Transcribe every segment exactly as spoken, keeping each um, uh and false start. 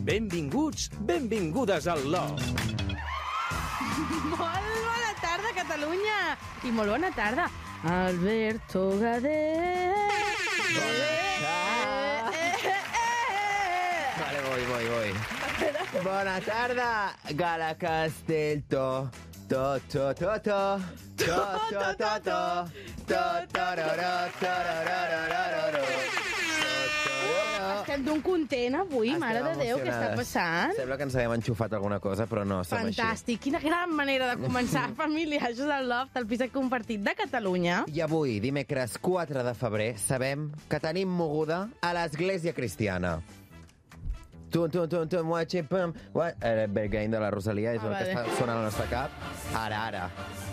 Benvinguts, benvingudes al Loft. Molt bona tarda, Catalunya! I molt bona tarda, Alberto Gader. Vale, voy, voy, voy. Bona tarda, Gala Castellto. To, to, to, to. To, to, to, to. To, tororó, tororororororo. Estem d'un content avui, Estem mare de Déu, què està emocionades. passant? Sembla que ens havíem enxufat alguna cosa, però no, som així. Fantàstic, quina gran manera de començar, família. Això és el Loft, el pis compartit de Catalunya. I avui, dimecres quatre de febrer, sabem que tenim moguda a l'Església Cristiana. Tum, tum, tum, tum, watch it, pum. What? El Bergain de la Rosalia és Ah, el que vale. està sonant al nostre cap. Ara, ara.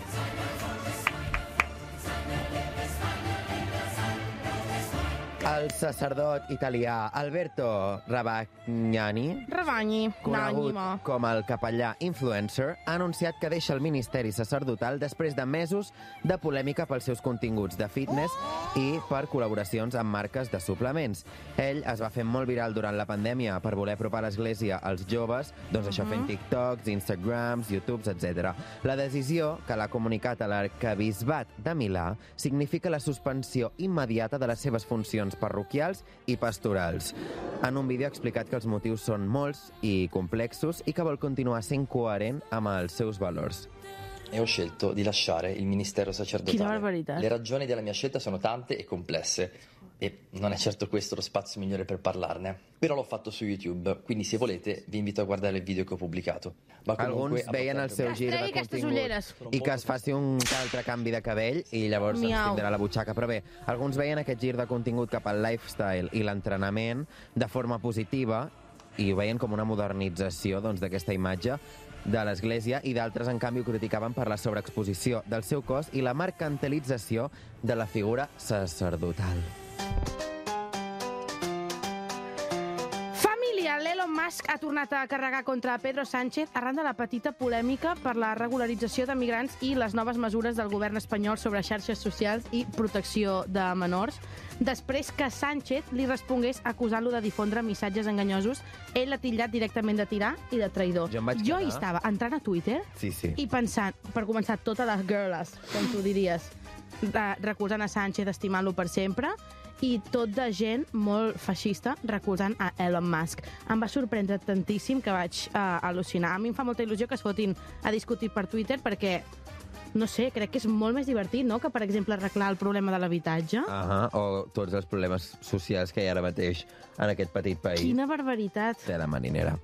El sacerdot italià Alberto Rabagnani, Rabanyi, conegut Nànima. com el capellà influencer, ha anunciat que deixa el ministeri sacerdotal després de mesos de polèmica pels seus continguts de fitness i per col·laboracions amb marques de suplements. Ell es va fer molt viral durant la pandèmia per voler apropar l'església als joves, doncs això fent TikToks, Instagrams, YouTubes, etcètera. La decisió, que l'ha comunicat a l'arquebisbat de Milà, significa la suspensió immediata de les seves funcions parroquials i pastorals. En un vídeo ha explicat que els motius són molts i complexos i que vol continuar sent coherent amb els seus valors. E ho scelto di lasciare il ministero Chi sacerdotale. la barbarità. Le ragioni della mia scelta sono tante e complesse e non è certo questo lo spazio migliore per parlarne. Però l'ho fatto su YouTube, quindi se volete vi invito a guardare il video che ho pubblicato. Ma comunque, Alguns veien el seu Que es gir de tregui aquestes contingut ulleres. i que es faci un altre canvi de cabell i llavors ens Miau. tindrà la butxaca. Però bé, alguns veien aquest gir de contingut cap al lifestyle i l'entrenament de forma positiva i ho veien com una modernització doncs, d'aquesta imatge de l'Església, i d'altres, en canvi, ho criticaven per la sobreexposició del seu cos i la mercantilització de la figura sacerdotal. Família, l'Elon Musk ha tornat a carregar contra Pedro Sánchez arran de la petita polèmica per la regularització de migrants i les noves mesures del govern espanyol sobre xarxes socials i protecció de menors. Després que Sánchez li respongués acusant-lo de difondre missatges enganyosos, ell l'ha titllat directament de tirà i de traïdor. Jo em vaig jo quedar- hi estava entrant a Twitter Sí, sí. i pensant, per començar, totes les girles, com tu diries, de, recolzant a Sánchez, estimant-lo per sempre, i tot de gent molt feixista recolzant a Elon Musk. Em va sorprendre tantíssim que vaig uh, al·lucinar. A mi em fa molta il·lusió que es fotin a discutir per Twitter perquè, no sé, crec que és molt més divertit, no?, que, per exemple, arreglar el problema de l'habitatge. Uh -huh. O tots els problemes socials que hi ha ara mateix en aquest petit país. Quina barbaritat. De la marinera.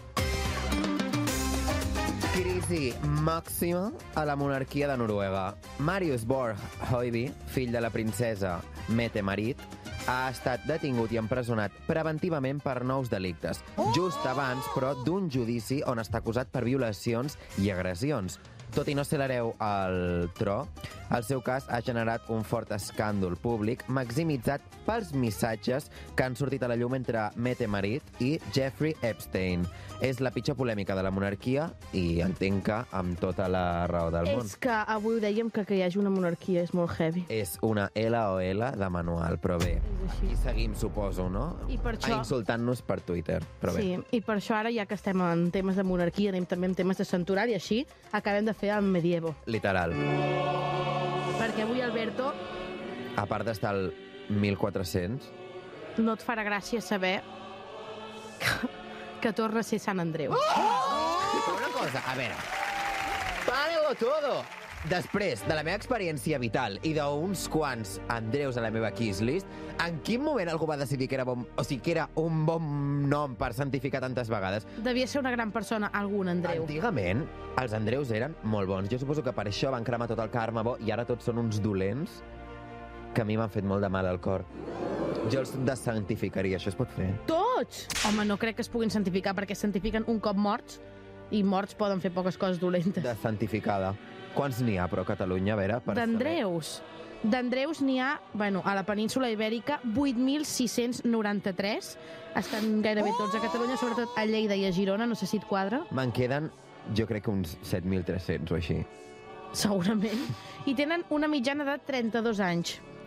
Crisi màxima a la monarquia de Noruega. Marius Borg Høiby, fill de la princesa Mette-Marit, ha estat detingut i empresonat preventivament per nous delictes, just abans, però, d'un judici on està acusat per violacions i agressions. Tot i no ser l'hereu al tro, el seu cas ha generat un fort escàndol públic maximitzat pels missatges que han sortit a la llum entre Mette-Marit i Jeffrey Epstein. És la pitjor polèmica de la monarquia i entenc que amb tota la raó del món. És que avui ho dèiem que que hi hagi una monarquia és molt heavy. És una L O L de manual, però bé. És així. I seguim, suposo, no? I per això- A insultant-nos per Twitter, però bé. Sí, i per això ara, ja que estem en temes de monarquia, anem també en temes de santuari, així acabem de fer el medievo. Literal. Perquè avui, Alberto, A part d'estar al mil quatre-cents, no et farà gràcia saber que, que torna a ser Sant Andreu. Però una cosa, a veure, párelo todo! Després de la meva experiència vital i d'uns quants Andreus a la meva kiss list, en quin moment algú va decidir que era, bon, o sigui, que era un bon nom per santificar tantes vegades? Devia ser una gran persona, algun Andreu. Antigament, els Andreus eren molt bons. Jo suposo que per això van cremar tot el karma bo i ara tots són uns dolents que a mi m'han fet molt de mal al cor. Jo els desantificaria, això es pot fer? Tots! Home, no crec que es puguin santificar, perquè es santifiquen un cop morts, i morts poden fer poques coses dolentes. Desantificada. Quants n'hi ha, però, a Catalunya, a veure? per D'Andreus. D'Andreus n'hi ha, bueno, a la península Ibèrica, vuit mil sis-cents noranta-tres. Estan gairebé tots a Catalunya, sobretot a Lleida i a Girona, no sé si et quadra. saber. Me'n queden, jo crec que uns set mil tres-cents o així. Segurament. I tenen una mitjana de trenta-dos anys.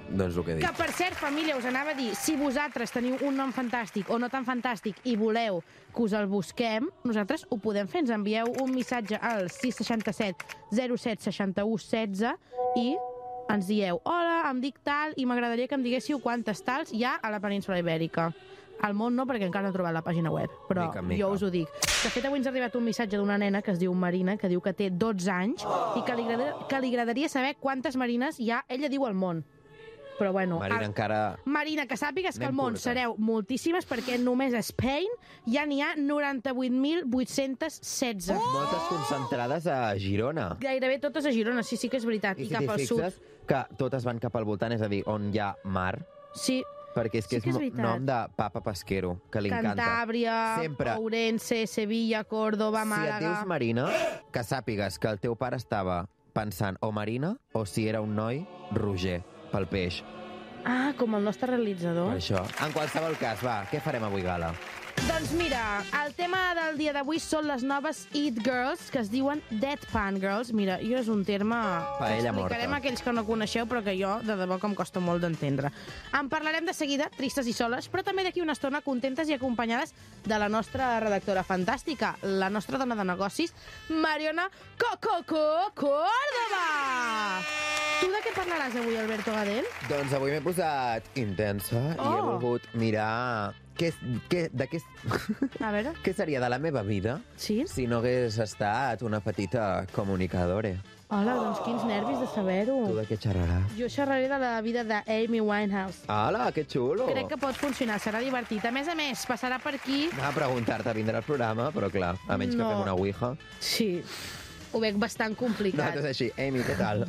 doncs el que dic. Que, per cert, família, us anava a dir, si vosaltres teniu un nom fantàstic o no tan fantàstic i voleu que us el busquem, nosaltres ho podem fer. Ens envieu un missatge al sis seixanta set zero set seixanta u setze i ens dieu, hola, em dic tal i m'agradaria que em diguéssiu quantes tals hi ha a la península Ibèrica. Al món no, perquè encara no he trobat la pàgina web, però mica, mica. jo us ho dic. De fet, avui ens ha arribat un missatge d'una nena que es diu Marina, que diu que té dotze anys i que li, agrada, que li agradaria saber quantes marines hi ha, ella diu, al món. Però bueno... Marina, el... encara... Marina, que sàpigues que al món curta. sereu moltíssimes, perquè només a Spain ja n'hi ha noranta-vuit mil vuit-cents setze. Oh! Moltes concentrades a Girona. Gairebé totes a Girona, sí, sí que és veritat. I, I si cap t'hi al sud. fixes que totes van cap al voltant, és a dir, on hi ha mar, Sí, perquè és que Sí que és és, veritat. nom de papa pesquero, que li encanta. Cantàbria, Sempre. Ourense, Sevilla, Córdoba, Si et Màlaga... dius Marina, que sàpigues que el teu pare estava pensant o Marina o si era un noi, Roger, pel peix. Ah, com el nostre realitzador. Per això. En qualsevol cas, va, què farem avui, Gala? Doncs mira, el tema del dia d'avui són les noves It Girls, que es diuen Deadpan Girls. Mira, jo és un terme que Paella explicarem morta. a aquells que no coneixeu, però que jo, de debò, que em costa molt d'entendre. En parlarem de seguida, tristes i soles, però també d'aquí una estona contentes i acompanyades de la nostra redactora fantàstica, la nostra dona de negocis, Mariona Cococo Córdoba! Tu de què parlaràs avui, Alberto Gadel? Doncs avui m'he posat intensa oh. i he Oh. volgut mirar què, què, de què, A veure... què seria de la meva vida Sí? si no hagués estat una petita comunicadora. Hola, doncs quins nervis de saber-ho. Tu de què xerraràs? Jo xerraré de la vida d'Amy Winehouse. Hola, que xulo! Crec que pot funcionar, serà divertit. A més a més, passarà per aquí... Anava a preguntar-te, vindrà al programa, però clar, a menys No. que fem una ouija. Sí, ho veig bastant complicat. Nosaltres així, Amy, què tal?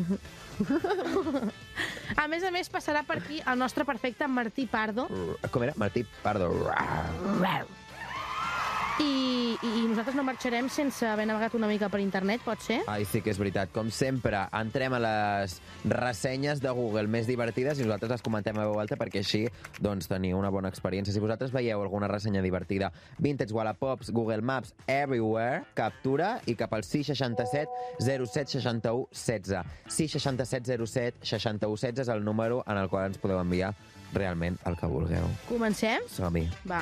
A més a més, passarà per aquí el nostre perfecte Martí Pardo. Com era? Martí Pardo. I, i, I nosaltres no marxarem sense haver navegat una mica per internet, pot ser? Ai, sí que és veritat. Com sempre, entrem a les ressenyes de Google més divertides i nosaltres les comentem a veu alta perquè així doncs, teniu una bona experiència. Si vosaltres veieu alguna ressenya divertida, Vintage, Wallapops, Google Maps, Everywhere, captura i cap al sis seixanta set zero set seixanta u setze. sis seixanta set zero set seixanta u setze és el número en el qual ens podeu enviar realment el que vulgueu. Comencem? Som-hi. Va.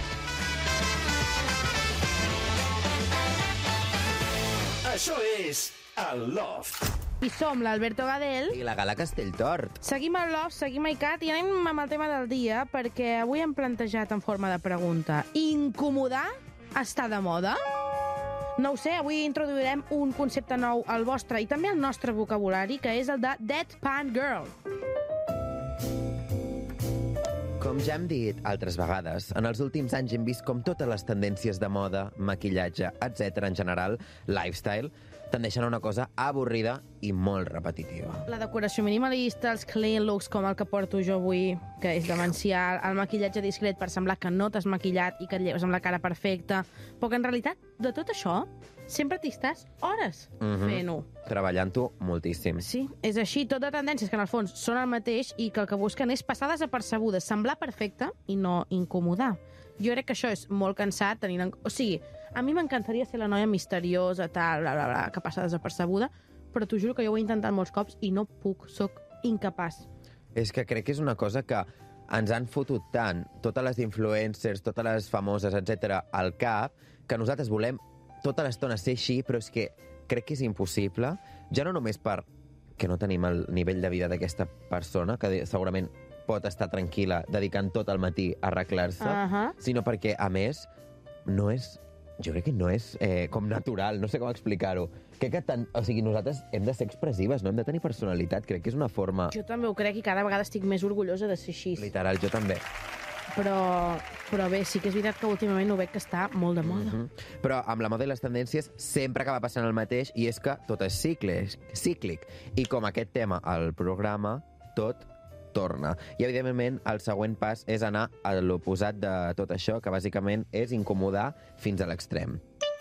Això és el Loft. I som l'Alberto Gadel. I la Gala Castelltort. Seguim el Love, seguim el Cat i anem amb el tema del dia perquè avui hem plantejat en forma de pregunta. Incomodar està de moda? No ho sé, avui introduirem un concepte nou al vostre i també al nostre vocabulari, que és el de Deadpan Girl. Com ja hem dit altres vegades, en els últims anys hem vist com totes les tendències de moda, maquillatge, etcètera en general, lifestyle, tendeixen a una cosa avorrida i molt repetitiva. La decoració minimalista, els clean looks com el que porto jo avui, que és demencial, el maquillatge discret per semblar que no t'has maquillat i que et lleves amb la cara perfecta, però que en realitat de tot això sempre t'hi estàs hores Mhm. fent-ho. Treballant-ho moltíssim. Sí, és així, tot de tendències que en el fons són el mateix i que el que busquen és passar desapercebudes, semblar perfecta i no incomodar. Jo crec que això és molt cansat, tenint en... O sigui, a mi m'encantaria ser la noia misteriosa, tal, bla, bla, bla, que passa desapercebuda, però t'ho juro que jo ho he intentat molts cops i no puc, sóc incapaç. És que crec que és una cosa que ens han fotut tant totes les influencers, totes les famoses, etcètera, al cap, que nosaltres volem tota l'estona ser així, però és que crec que és impossible, ja no només per que no tenim el nivell de vida d'aquesta persona, que segurament pot estar tranquil·la dedicant tot el matí a arreglar-se, Uh -huh. sinó perquè, a més, no és... Jo crec que no és eh, com natural, no sé com explicar-ho. Crec que tant, o sigui, nosaltres hem de ser expressives, no hem de tenir personalitat. Crec que és una forma... Jo també ho crec i cada vegada estic més orgullosa de ser així. Literal, jo també. Però, però bé, sí que és veritat que últimament ho veig que està molt de moda. Mm -hmm. Però amb la moda i les tendències sempre acaba passant el mateix i és que tot és cíclic. cíclic. I com aquest tema al programa, tot torna. I, evidentment, el següent pas és anar a l'oposat de tot això, que bàsicament és incomodar fins a l'extrem.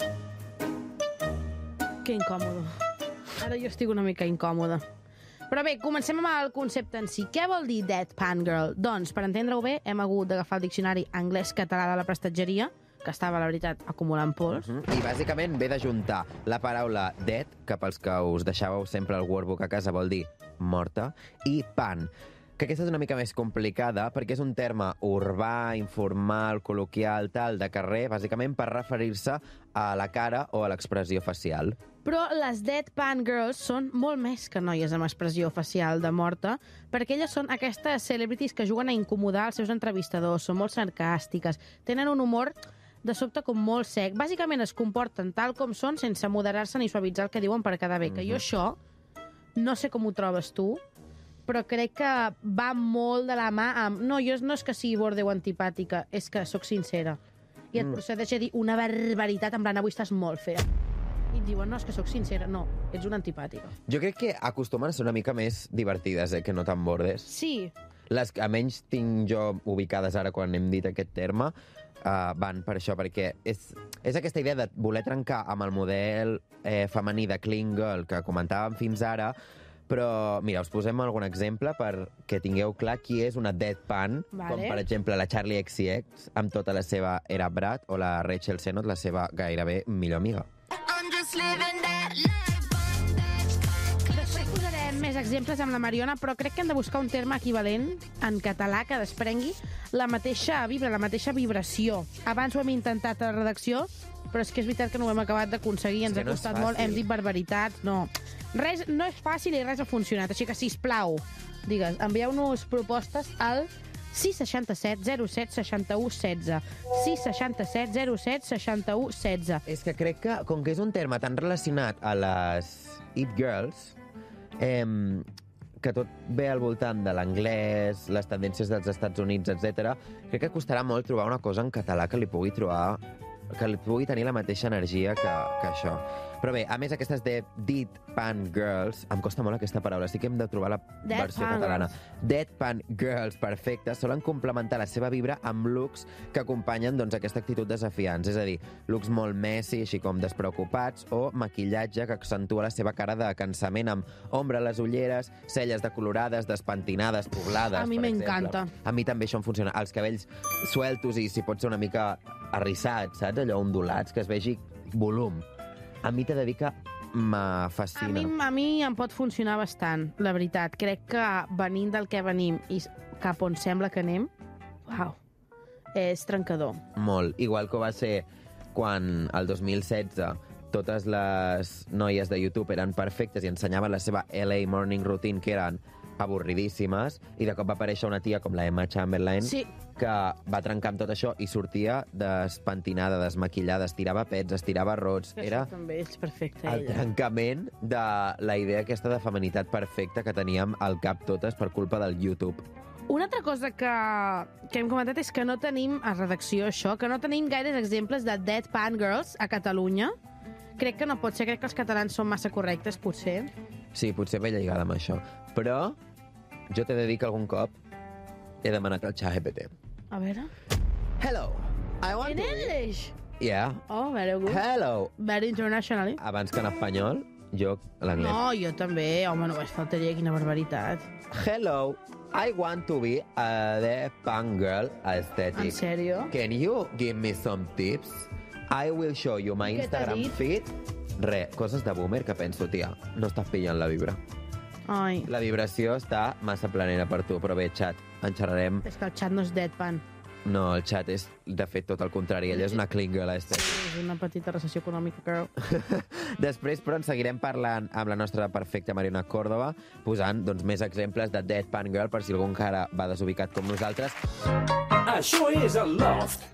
Que incòmode. Ara jo estic una mica incòmoda. Però bé, comencem amb el concepte en si. Què vol dir Deadpan Girl? Doncs, per entendre-ho bé, hem hagut d'agafar el diccionari anglès-català de la prestatgeria, que estava, la veritat, acumulant pols. Mm -hmm. I, bàsicament, ve d'ajuntar la paraula dead, que pels que us deixàveu sempre el workbook a casa vol dir morta, i pan, que aquesta és una mica més complicada perquè és un terme urbà, informal, col·loquial, tal, de carrer, bàsicament per referir-se a la cara o a l'expressió facial. Però les Deadpan Girls són molt més que noies amb expressió facial de morta, perquè elles són aquestes celebrities que juguen a incomodar els seus entrevistadors, són molt sarcàstiques, tenen un humor de sobte com molt sec. Bàsicament es comporten tal com són sense moderar-se ni suavitzar el que diuen per quedar bé. Mm-hmm. Que jo això, no sé com ho trobes tu, però crec que va molt de la mà amb... No, jo no és que sigui borde o antipàtica, és que sóc sincera. I et mm. procedeix a dir una barbaritat, en plan, avui estàs molt fea. I et diuen, no, és que sóc sincera. No, ets una antipàtica. Jo crec que acostumen a ser una mica més divertides, eh, que no tan bordes. Sí. Les que a menys tinc jo ubicades ara quan hem dit aquest terme, uh, van per això, perquè és, és aquesta idea de voler trencar amb el model eh, femení de clean girl que comentàvem fins ara, però, mira, us posem algun exemple perquè tingueu clar qui és una deadpan, vale. Com, per exemple, la Charlie X C X, amb tota la seva Era Brat, o la Rachel Sennott, la seva gairebé millor amiga. Després posarem més exemples amb la Mariona, però crec que hem de buscar un terme equivalent en català que desprengui la mateixa vibra, la mateixa vibració. Abans ho hem intentat a la redacció, però és que és veritat que no ho hem acabat d'aconseguir, ens ha no costat molt, hem dit barbaritats, no. Res, no és fàcil i res ha funcionat, així que, sisplau, digues, envieu-nos propostes al sis seixanta set zero set seixanta u setze. sis seixanta set zero set seixanta u setze. És que crec que, com que és un terme tan relacionat a les It Girls, eh, que tot ve al voltant de l'anglès, les tendències dels Estats Units, etcètera, crec que costarà molt trobar una cosa en català que li pugui trobar que li pugui tenir la mateixa energia que, que això. Però bé, a més, aquestes de Deadpan Girls, em costa molt aquesta paraula, sí que hem de trobar la Dead versió pan catalana. Deadpan Girls, perfectes, solen complementar la seva vibra amb looks que acompanyen doncs, aquesta actitud desafiants, és a dir, looks molt messy, així com despreocupats, o maquillatge que accentua la seva cara de cansament amb ombra a les ulleres, celles decolorades, despentinades, poblades, A mi per m'encanta. exemple. A mi també això em funciona. Els cabells sueltos i, si pot ser una mica arrissats, saps? Allò ondulats, que es vegi volum. A mi t'he de dir que me A fascina. mi, a mi em pot funcionar bastant, la veritat. Crec que venint del que venim i cap on sembla que anem, uau, és trencador. Molt. Igual que ho va ser quan, el dos mil setze, totes les noies de YouTube eren perfectes i ensenyaven la seva L A Morning Routine, que eren avorridíssimes, i de cop va aparèixer una tia com la Emma Chamberlain, Sí. que va trencar amb tot això i sortia despentinada, desmaquillada, estirava pets, estirava rots. Que Era això també és perfecte, el ella. trencament de la idea aquesta de feminitat perfecta que teníem al cap totes per culpa del YouTube. Una altra cosa que, que hem comentat és que no tenim a redacció això, que no tenim gaires exemples de Deadpan Girls a Catalunya. Crec que no pot ser, crec que els catalans són massa correctes, potser. Sí, potser ve lligada amb això. Però jo t'he de dir que algun cop he demanat al ChatGPT. A veure... Hello, I want In to... English! Yeah. Oh, very good. Hello. Very internationally. Abans que en espanyol, jo l'anglès. No, jo també. Home, no vaig faltaria, quina barbaritat. Hello, I want to be a Deadpan girl aesthetic. En sèrio? Can you give me some tips? I will show you my Què t'ha Instagram dit? feed. Re, coses de boomer que penso, tia, no estàs pillant la vibra. Ai, La vibració està massa planera per tu, però bé, xat, en xerrarem. és que el xat no és Deadpan. No, el xat és, de fet, tot el contrari. Ella és una clean girl aesthetic. És una petita recessió econòmica, girl. Després, però, en seguirem parlant amb la nostra perfecta Mariona Córdoba, posant doncs, més exemples de Deadpan Girl, per si algú encara va desubicat com nosaltres. Això és el Loft.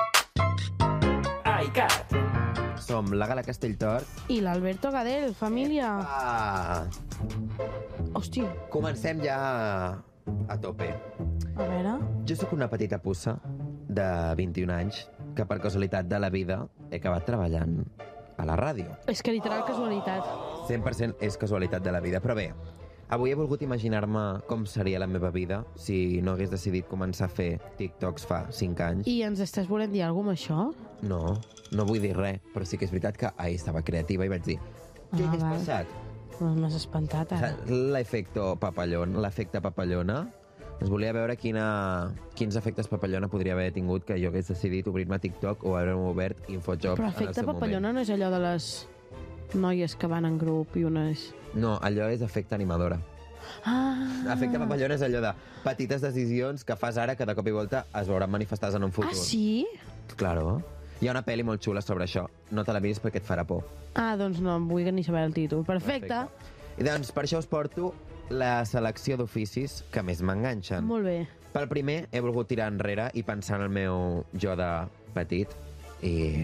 iCat. Som la Gala Castelltort. I l'Alberto Gadel, família. Ah, Hòstia, comencem ja a tope. a veure... Jo sóc una petita pussa de vint-i-un anys que per casualitat de la vida he acabat treballant a la ràdio. És que literal casualitat. cent per cent és casualitat de la vida, però bé, avui he volgut imaginar-me com seria la meva vida si no hagués decidit començar a fer TikToks fa cinc anys. I ens estàs volent dir alguna cosa amb això? No, no vull dir res, però sí que és veritat que ahir estava creativa i vaig dir què Ah, hagués val. passat? No m'has espantat, ara. L'efecte papallona, l'efecte papallona. Es volia veure quina, quins efectes papallona podria haver tingut que jo hagués decidit obrir-me a TikTok o haver-me obert Infojobs Però en el efecte seu papallona no és allò de les noies que van en grup i unes... moment. No, allò és efecte animadora. Ah. Efecte papallona és allò de petites decisions que fas ara que de cop i volta es veuran manifestades en un futur. Ah, sí? Claro. Hi ha una pel·li molt xula sobre això. No te la vist perquè et farà por. Ah, doncs no, vull ni saber el títol. Perfecte. Perfecte. I doncs per això us porto la selecció d'oficis que més m'enganxen. Molt bé. Pel primer, he volgut tirar enrere i pensar en el meu jo de petit i...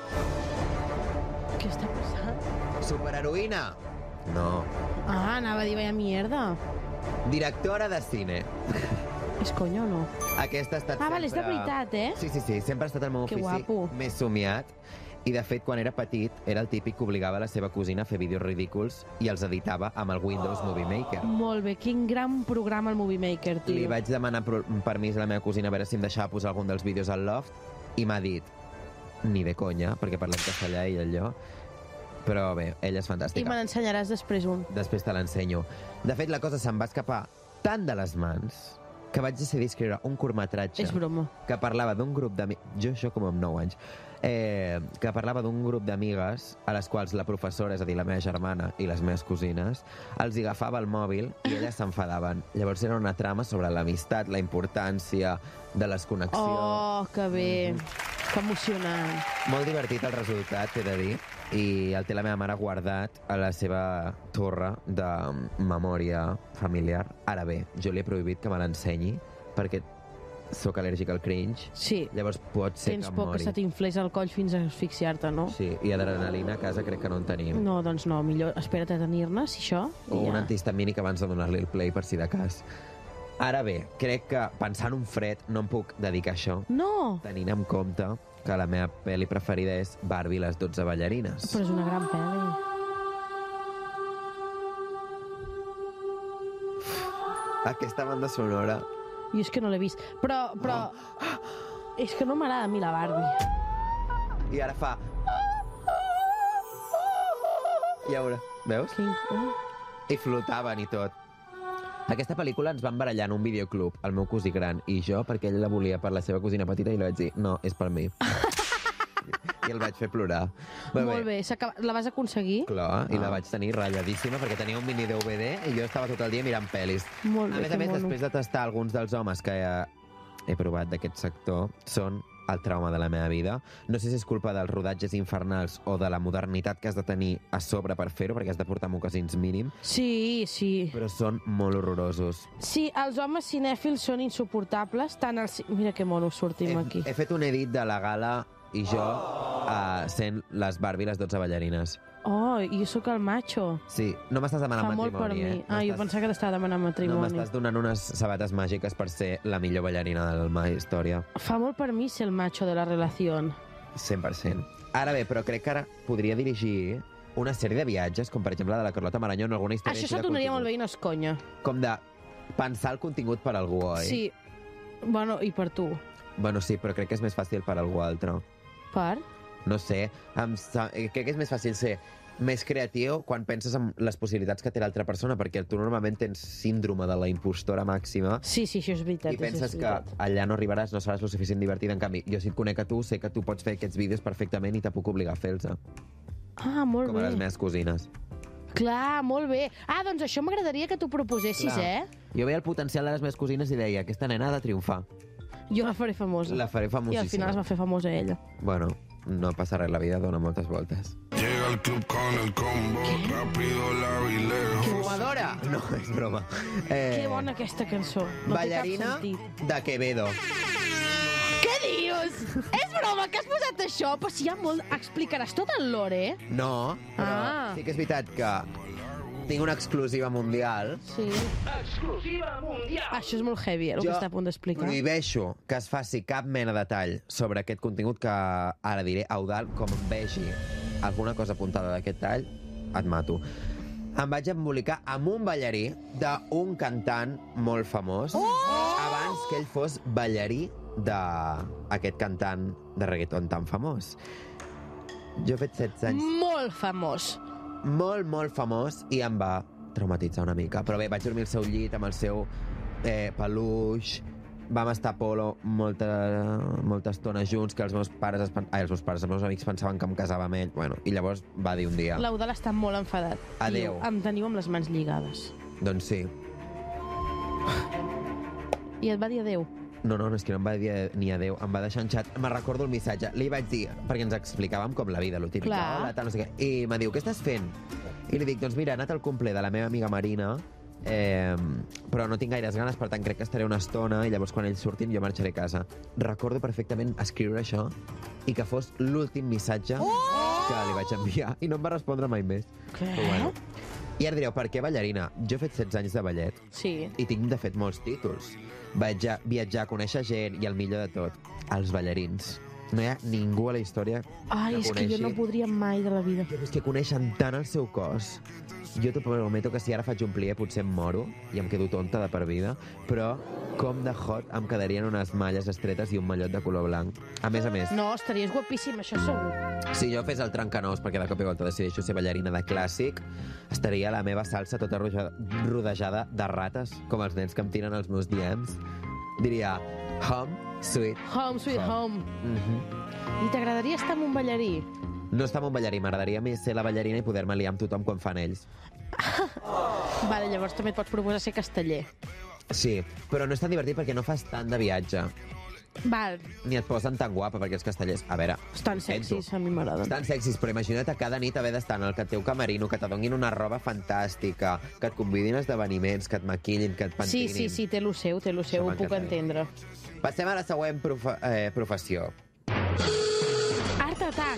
Què està passant? Superheroïna! No. Ah, anava a dir, vaya mierda. Directora de cine. És conya o no? Aquesta ha estat Ah, sempre... vale, és de veritat, eh? Sí, sí, sí. Sempre ha estat el meu Que ofici guapo. més somiat. I, de fet, quan era petit, era el típic que obligava la seva cosina a fer vídeos ridículs i els editava amb el Windows Movie Maker. Molt bé, quin gran programa el Movie Maker, tio. Li vaig demanar pro- permís a la meva cosina a veure si em deixava posar algun dels vídeos al loft i m'ha dit, ni de conya, perquè parlem castellà i allò, però bé, ella és I fantàstica. me n'ensenyaràs després un. Després te l'ensenyo. De fet, la cosa se'm va escapar tant de les mans que vaig decidir escriure un curtmetratge És broma. que parlava d'un grup d'amics... Jo això com amb nou anys. Eh, que parlava d'un grup d'amigues a les quals la professora, és a dir, la meva germana i les meves cosines, els hi agafava el mòbil i elles s'enfadaven. Llavors era una trama sobre l'amistat, la importància de les connexions. Oh, que bé. Mm-hmm. Que emocionant. Molt divertit el resultat, t'he de dir, i el té la meva mare guardat a la seva torre de memòria familiar. Ara bé, jo li he prohibit que me l'ensenyi perquè sóc al·lèrgic al cringe. Sí. Llavors pot ser Tens que em por que mori. se t'inflés el coll fins a asfixiar-te, no? Sí, i adrenalina a casa crec que no en tenim. No, doncs no, millor espera't a tenir-ne, si això... O i un ja. antihistamínic abans de donar-li el play per si de cas. Ara bé, crec que pensant un fred no em puc dedicar a això, No! tenint en compte que la meva pel·li preferida és Barbie i les dotze ballarines. Però és una gran pel·li. Aquesta banda sonora... Jo és que no l'he vist. Però, però... És que no m'agrada a mi la Barbie. I ara fa... I ara, veus? Quin... Uh. I flotaven i tot. Aquesta pel·lícula ens van barallar en un videoclub, el meu cosí gran i jo, perquè ell la volia per la seva cosina petita i li vaig dir, no, és per mi. I el vaig fer plorar. Molt bé, s'acaba- la vas aconseguir? Clar, i la Ah. vaig tenir ratlladíssima perquè tenia un mini D V D i jo estava tot el dia mirant pel·lis. Molt A bé, més a que més, mono. després de tastar alguns dels homes que he, he provat d'aquest sector, són el trauma de la meva vida. No sé si és culpa dels rodatges infernals o de la modernitat que has de tenir a sobre per fer-ho, perquè has de portar mocassins mínim, Sí, sí. però són molt horrorosos. Sí, els homes cinèfils són insuportables, tant els... Mira que mono sortim He, aquí. he fet un edit de la gala i jo uh, sent les Barbie i les dotze ballarines. Oh, i jo sóc el macho. Sí, no m'estàs demanant Fa molt per matrimoni, mi. eh? No Ah, jo estàs- pensava que t'estava demanant No matrimoni. m'estàs donant unes sabates màgiques per ser la millor ballarina de la història. Fa molt per mi ser el macho de la relació. cent per cent. Ara bé, però crec que ara podria dirigir una sèrie de viatges, com per exemple la de la Carlota Marañón, o alguna història Això així de s'adonaria contingut. molt bé i no és conya. Com de pensar el contingut per algú, oi? Sí. Bueno, i per tu? Bueno, sí, però crec que és més fàcil per algú altre. Per? No sé, em, sa- eh, crec que és més fàcil ser més creatiu quan penses en les possibilitats que té l'altra persona, perquè tu normalment tens síndrome de la impostora màxima Sí, sí, això és veritat. i penses això és que veritat. allà no arribaràs, no seràs lo suficient divertida. En canvi, jo si et conec a tu, sé que tu pots fer aquests vídeos perfectament i te puc obligar a fer-los, Ah, molt com a bé. les meves cosines. Clar, molt bé. Ah, doncs això m'agradaria que t'ho proposessis, Clar. eh? Jo veia el potencial de les meves cosines i deia, aquesta nena ha de triomfar. Jo la faré famosa. La faré I famosíssima. al final es va fer famosa ella. Bueno, no passa res, la vida dona moltes voltes. Llega al club con el combo, rápido, largo y lejos. Fumadora! No, és broma. Eh, Que bona aquesta cançó. No ballarina té cap sentit. de Quevedo. Què dius? És broma que has posat això? Però si hi ha molt... Explicaràs tot el lore, eh? No, però Ah. sí que és veritat que tinc una exclusiva mundial. Sí. Exclusiva mundial. Això és molt heavy, eh, el que està a punt d'explicar. prohibeixo que es faci cap mena de tall sobre aquest contingut que ara diré. Eudal, com em vegi alguna cosa apuntada d'aquest tall, et mato. Em vaig embolicar amb un ballarí d'un cantant molt famós Oh! abans que ell fos ballarí d'aquest cantant de reggaeton tan famós. Jo he fet setze anys Molt famós. molt, molt famós i em va traumatitzar una mica. Però bé, vaig dormir al seu llit amb el seu eh, peluix, vam estar a Polo molta, molta estona junts, que els meus pares, es pen... Ai, els meus pares, els meus amics pensaven que em casava amb ell. Bueno, i llavors va dir un dia, L'Eudal està molt enfadat. Adéu. Diu, em teniu amb les mans lligades. doncs sí, I et va dir adéu. No, no, no, és que no em va dir ni adéu, em va deixar en xat. Me recordo el missatge. Li vaig dir, perquè ens explicàvem com la vida, lo típic. Clar. Hola, tal, no sé què. I me diu, què estàs fent? I li dic, doncs mira, he anat al cumple de la meva amiga Marina, eh, però no tinc gaires ganes, per tant crec que estaré una estona i llavors quan ells surtin jo marxaré a casa. Recordo perfectament escriure això i que fos l'últim missatge oh! que li vaig enviar i no em va respondre mai més. Què? Però bueno. I ara direu, per què ballarina? Jo he fet setze anys de ballet Sí. i tinc, de fet, molts títols. Vaig a viatjar, conèixer gent i el millor de tot, els ballarins. No hi ha ningú a la història Ai, que és que jo no podria mai de la vida. És que coneixen tant el seu cos. Jo t'ho prometo que si ara faig un plié potser em moro i em quedo tonta de per vida, però com de hot em quedarien unes malles estretes i un mallot de color blanc. A més a més, No, estaries guapíssim, això segur. si jo fes el trencanous perquè de cop i volta decideixo ser ballarina de clàssic, estaria la meva salsa tota roja- rodejada de rates, com els nens que em tiren els meus D Ms. Diria, home, sweet. Home, sweet home. Mm-hmm. I t'agradaria estar amb un ballarí? No està amb un ballarí, m'agradaria més ser la ballarina i poder-me liar amb tothom quan fan ells. Vale, llavors també et pots proposar ser casteller. Sí, però no és tan divertit perquè no fas tant de viatge. Val, Ni et posen tan guapa perquè els castellers... A veure, estan sexis, a mi m'agraden. estan sexis, però imagina't a cada nit haver d'estar en el que teu camerino, que t'adonguin una roba fantàstica, que et convidin a esdeveniments, que et maquillin, que et Sí, pentinin. sí, sí, té lo seu, té lo seu, Això ho puc m'encantaria. entendre. Passem a la següent profe eh, professió. Art Attack!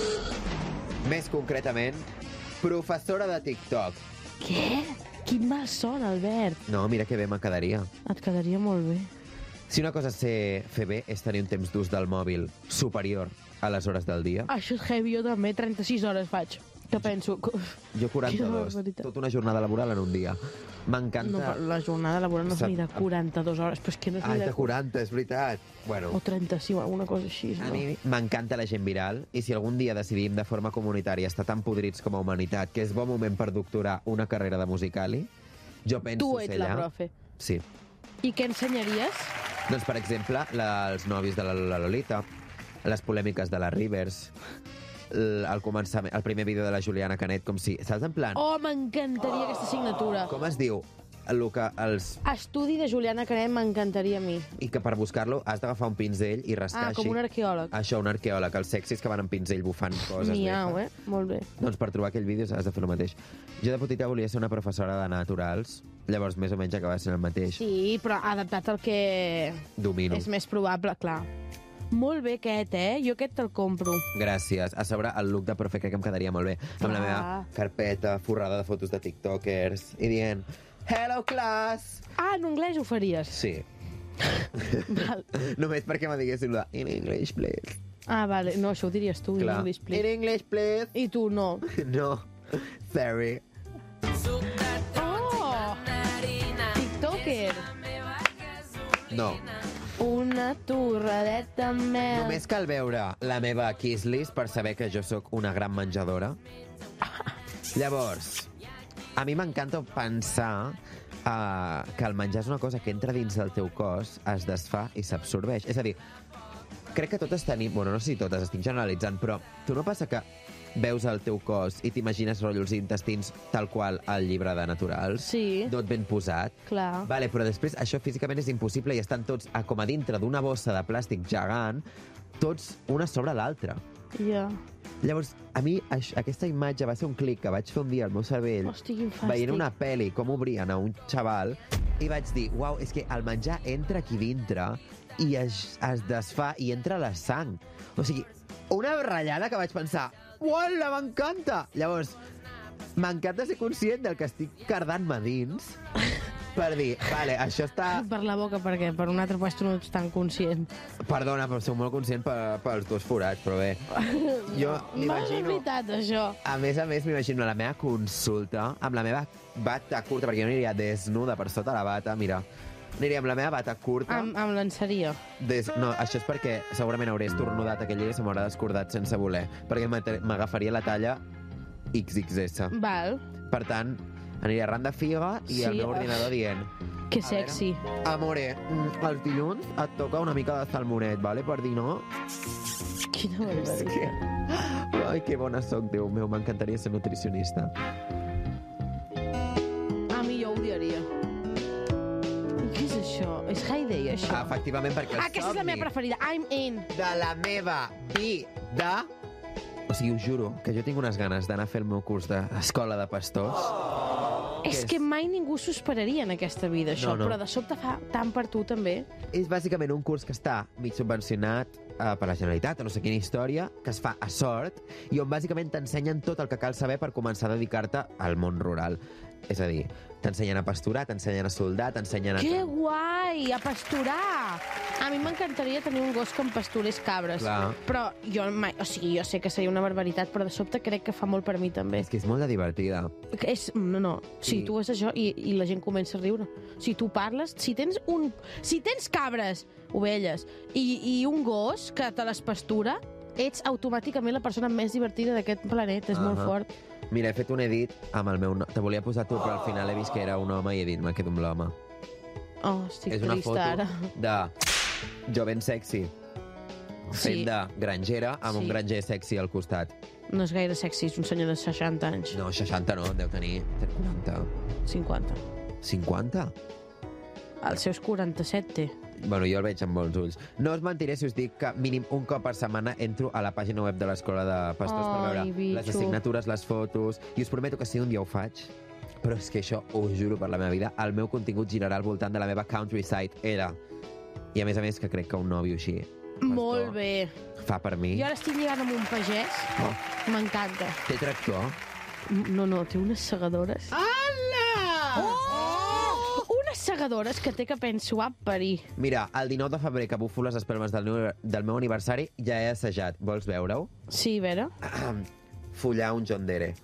Més concretament, professora de TikTok. Què? Quin mal son, Albert. No, mira que bé me quedaria. Et quedaria molt bé. Si una cosa sé fer bé és tenir un temps d'ús del mòbil superior a les hores del dia. Això és heavy, jo també, trenta-sis hores faig. Que penso... Jo quaranta-dos, Quina barbaritat. tota una jornada laboral en un dia. M'encanta... No, però la jornada laboral no és Sa- ni de quaranta-dues hores, però és que no és Ai, ni de de... quaranta, és veritat. Bueno, O trenta-cinc, alguna cosa així. a No? mi m'encanta la gent viral i si algun dia decidim de forma comunitària estar tan podrits com a humanitat que és bon moment per doctorar una carrera de musicali, jo penso Tu ser ets la allà. profe. Sí. I què ensenyaries? Doncs, per exemple, la, els novis de la, la Lolita, les polèmiques de la Rivers, el, el, començament, el primer vídeo de la Juliana Canet, com si... Saps, en plan, Oh, m'encantaria aquesta assignatura. com es diu? El que els... Estudi de Juliana Canet m'encantaria a mi. I que per buscar-lo has d'agafar un pinzell i rascar Ah, com així. un arqueòleg. Això, un arqueòleg, els sexis que van amb pinzell bufant coses. Miau, bé. eh? Molt bé. Doncs per trobar aquell vídeo has de fer el mateix. Jo de petita volia ser una professora de naturals, llavors més o menys acaba sent el mateix. Sí, però adaptat al que Domino. és més probable, clar. Molt bé aquest, eh? Jo aquest te'l compro. Gràcies. A sobre, el look de profe crec que em quedaria molt bé. Amb la Clar. meva carpeta forrada de fotos de tiktokers i dient Hello, class! Ah, en anglès ho faries? Sí. Val. Només perquè me diguessin la in English, please. Ah, vale. No, això ho diries tu, in Clar. English, In please. English, please. I tu no. No. Sorry. Oh! TikToker. No. Una torradeta amb mel. Només cal veure la meva kiss list per saber que jo sóc una gran menjadora. Llavors, a mi m'encanta pensar uh, que el menjar és una cosa que entra dins del teu cos, es desfà i s'absorbeix. És a dir, crec que totes tenim... Bueno, no sé si totes, estic generalitzant, però tu no passa que veus el teu cos i t'imagines rotllo els intestins tal qual al llibre de naturals? Sí. Tot ben posat? Clar. Vale, però després això físicament és impossible i estan tots a, com a dintre d'una bossa de plàstic gegant, tots una sobre l'altra. Ja. Llavors, a mi aix, aquesta imatge va ser un clic que vaig fer un dia al meu cervell Hosti, quin fàstic. veient una pel·li com obrien a un xaval i vaig dir, uau, és que el menjar entra aquí dintre i es, es desfà i entra la sang. O sigui, una ratllada que vaig pensar, uala, m'encanta! Llavors, m'encanta ser conscient del que estic cardant-me dins per dir, vale, això està... Per la boca, perquè per un altre puesto no ets tan conscient. Perdona, però soc molt conscient per, pels dos forats, però bé. Jo No és m'imagino... veritat, això. A més a més, m'imagino la meva consulta amb la meva bata curta, perquè jo no aniria desnuda per sota la bata, mira. Aniria amb la meva bata curta. Amb, amb lenceria. Des... No, això és perquè segurament hauré estornudat aquell dia i se m'haurà descordat sense voler, perquè m'ate- m'agafaria la talla ics ics esse. Val. Per tant, aniria arran de figa i Sí, el meu uf. ordinador dient... Que "A veure, sexy. Amore, mm, els dilluns et toca una mica de salmonet, vale? Per dir no? Quina barbaritat. Ai, que bona soc, Déu meu, m'encantaria ser nutricionista. A mi jo odiaria. I què és això? És High Day? això. Efectivament, perquè el Aquesta és la somni meva preferida. I'm in. de la meva vida... O sigui, us juro que jo tinc unes ganes d'anar a fer el meu curs d'escola de pastors. És és- que mai ningú s'ho esperaria en aquesta vida, això, No, no. però de sobte fa tant per tu, també. És bàsicament un curs que està mig subvencionat eh, per la Generalitat, o no sé quina història, que es fa a Sort, i on bàsicament t'ensenyen tot el que cal saber per començar a dedicar-te al món rural. És a dir, t'ensenyen a pasturar, t'ensenyen a soldar, t'ensenyen a... Que guai! A pasturar! A mi m'encantaria tenir un gos que em pasturés cabres. Clar. Però jo mai... O sigui, jo sé que seria una barbaritat, però de sobte crec que fa molt per mi, també. És que és molt de divertida. Que És... No, no. Si Sí. tu és això i, i la gent comença a riure. Si tu parles... Si tens un... Si tens cabres, ovelles, i, i un gos que te les pastura, ets automàticament la persona més divertida d'aquest planeta. És molt Ahà. fort. Mira, he fet un edit amb el meu nom. Te volia posar tu, però al final he vist que era un home i he dit, me quedo amb l'home. Oh, estic És una trista foto ara. de jo ben sexy, fent Sí. de grangera amb Sí. un granger sexy al costat. No és gaire sexy, és un senyor de seixanta anys. No, seixanta no, deu tenir quaranta. cinquanta. cinquanta? Els seus quaranta-set té. Bueno, jo el veig amb bons ulls. No us mentiré si us dic que mínim un cop per setmana entro a la pàgina web de l'Escola de Pastors per Ai, veure bitxo. les assignatures, les fotos, i us prometo que si un dia ho faig, però és que això, us juro per la meva vida, el meu contingut girarà al voltant de la meva countryside era. I a més a més que crec que un nòvio així Molt bé. fa per mi. Jo ara estic lligant amb un pagès. Oh, M'encanta. té tractor? No, no, té unes segadores. Ala! Oh! Unes segadores que té que penso a parir. Mira, el dinou de febrer que bufo les espelmes del meu, del meu aniversari ja he assajat. Vols veure-ho? Sí, a veure. Follar un John Dere.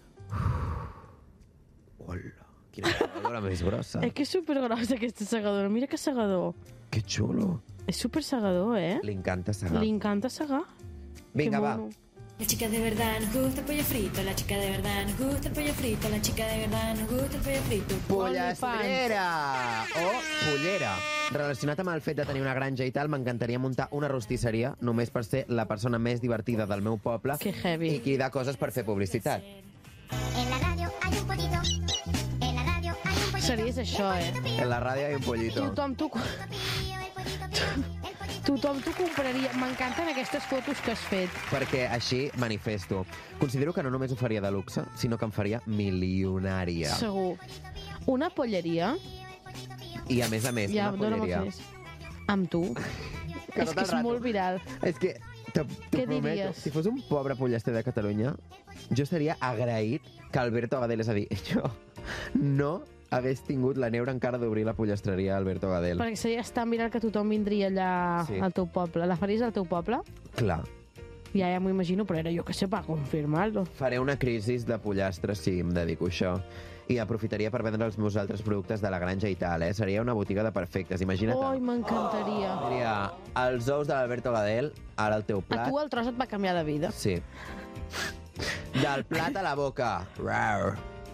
Hola, quina segadora més grossa. És que és supergrossa aquesta segadora. Mira que segador. Que xulo. És super segador, eh? Li encanta segar. Li encanta segar. Vinga, Que va. mono. La chica de verdad nos gusta el pollo frito, la chica de verdad nos gusta el pollo frito, la chica de verdad nos gusta el pollo frito. Pollastrera o pollera. Relacionat amb el fet de tenir una granja i tal, m'encantaria muntar una rostisseria només per ser la persona més divertida del meu poble Que heavy. i cridar coses per fer publicitat. En la radio hay un pollito. En la radio hay un pollito. Series això, eh? En la ràdio hi ha un pollito. Tothom t'ho... Pío, el pollito pío, el pollito Tothom t'ho compraria. M'encanten aquestes fotos que has fet. Perquè així manifesto. Considero que no només ho faria de luxe, sinó que em faria milionària. Segur. Una polleria, I a més a més, ja, una dóna'm polleria. els més. Amb tu. Que És tot que el és rato. molt viral. És que, t'ho Què prometo, diries? si fos un pobre pollaster de Catalunya, jo estaria agraït que Alberto Gadel, és a dir, jo no hagués tingut la neura encara d'obrir la pollastreria Alberto Gadel. Perquè series tan viral que tothom vindria allà Sí. al teu poble. La faries al teu poble? Clar. Ja, ja m'ho imagino, però era jo que sé per confirmar-lo. Faré una crisi de pollastre si em dedico a això. I aprofitaria per vendre els meus altres productes de la granja i tal, eh? Seria una botiga de perfectes, imagina't. Oi, m'encantaria. Diria, els ous de l'Alberto Gadel, ara el teu A plat. tu el tros et va canviar la vida. Sí. Del plat a la boca. Rar.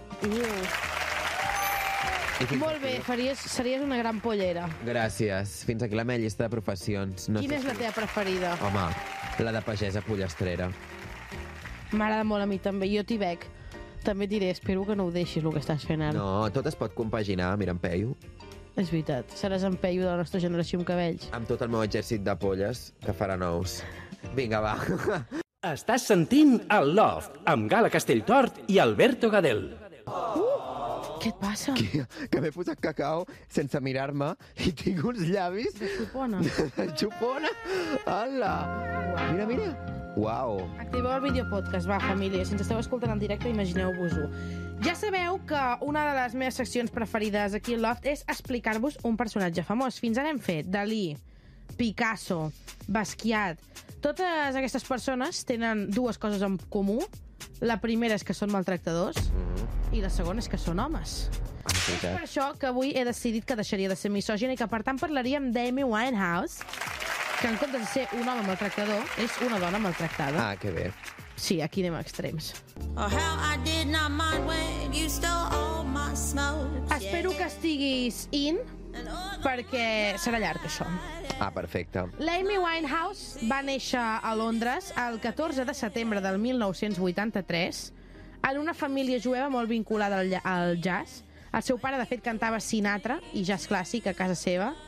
I fins Molt bé, aquí. faries, series una gran pollera. Gràcies. Fins aquí la meva llista de professions. No Quina sé és la si- teva preferida? Home, la de pagesa pollastrera. M'agrada molt a mi també, jo t'hi veig. També et diré, espero que no ho deixis, el que estàs fent ara. No, tot es pot compaginar, mira, em peio, És veritat, seràs en peio de la nostra generació amb cabells. amb tot el meu exèrcit de polles que farà nous. Vinga, va. Estàs sentint el Loft amb Gala Castelltort i Alberto Gadel. Què et passa? que que m'he posat cacau sense mirar-me i tinc uns llavis De xupona. de xupona. Hola. Mira, mira. Uau. Activeu el videopodcast, va, família. Si ens esteu escoltant en directe, imagineu-vos-ho. Ja sabeu que una de les meves seccions preferides aquí al Loft és explicar-vos un personatge famós. Fins ara hem fet Dalí, Picasso, Basquiat... Totes aquestes persones tenen dues coses en comú. La primera és que són maltractadors i la segona és que són homes. És per això que avui he decidit que deixaria de ser misògina i que, per tant, parlaríem d'Amy Winehouse, que en comptes de ser un home maltractador, és una dona maltractada. Ah, que bé. Sí, aquí anem a extrems. Oh, how I did not mind when you stole all my smoke. Espero que estiguis in, perquè serà llarg, això. Ah, perfecte. L'Amy Winehouse va néixer a Londres el catorze de setembre del mil nou-cents vuitanta-tres en una família jueva molt vinculada al, al jazz. El seu pare, de fet, cantava Sinatra i jazz clàssic a casa seva.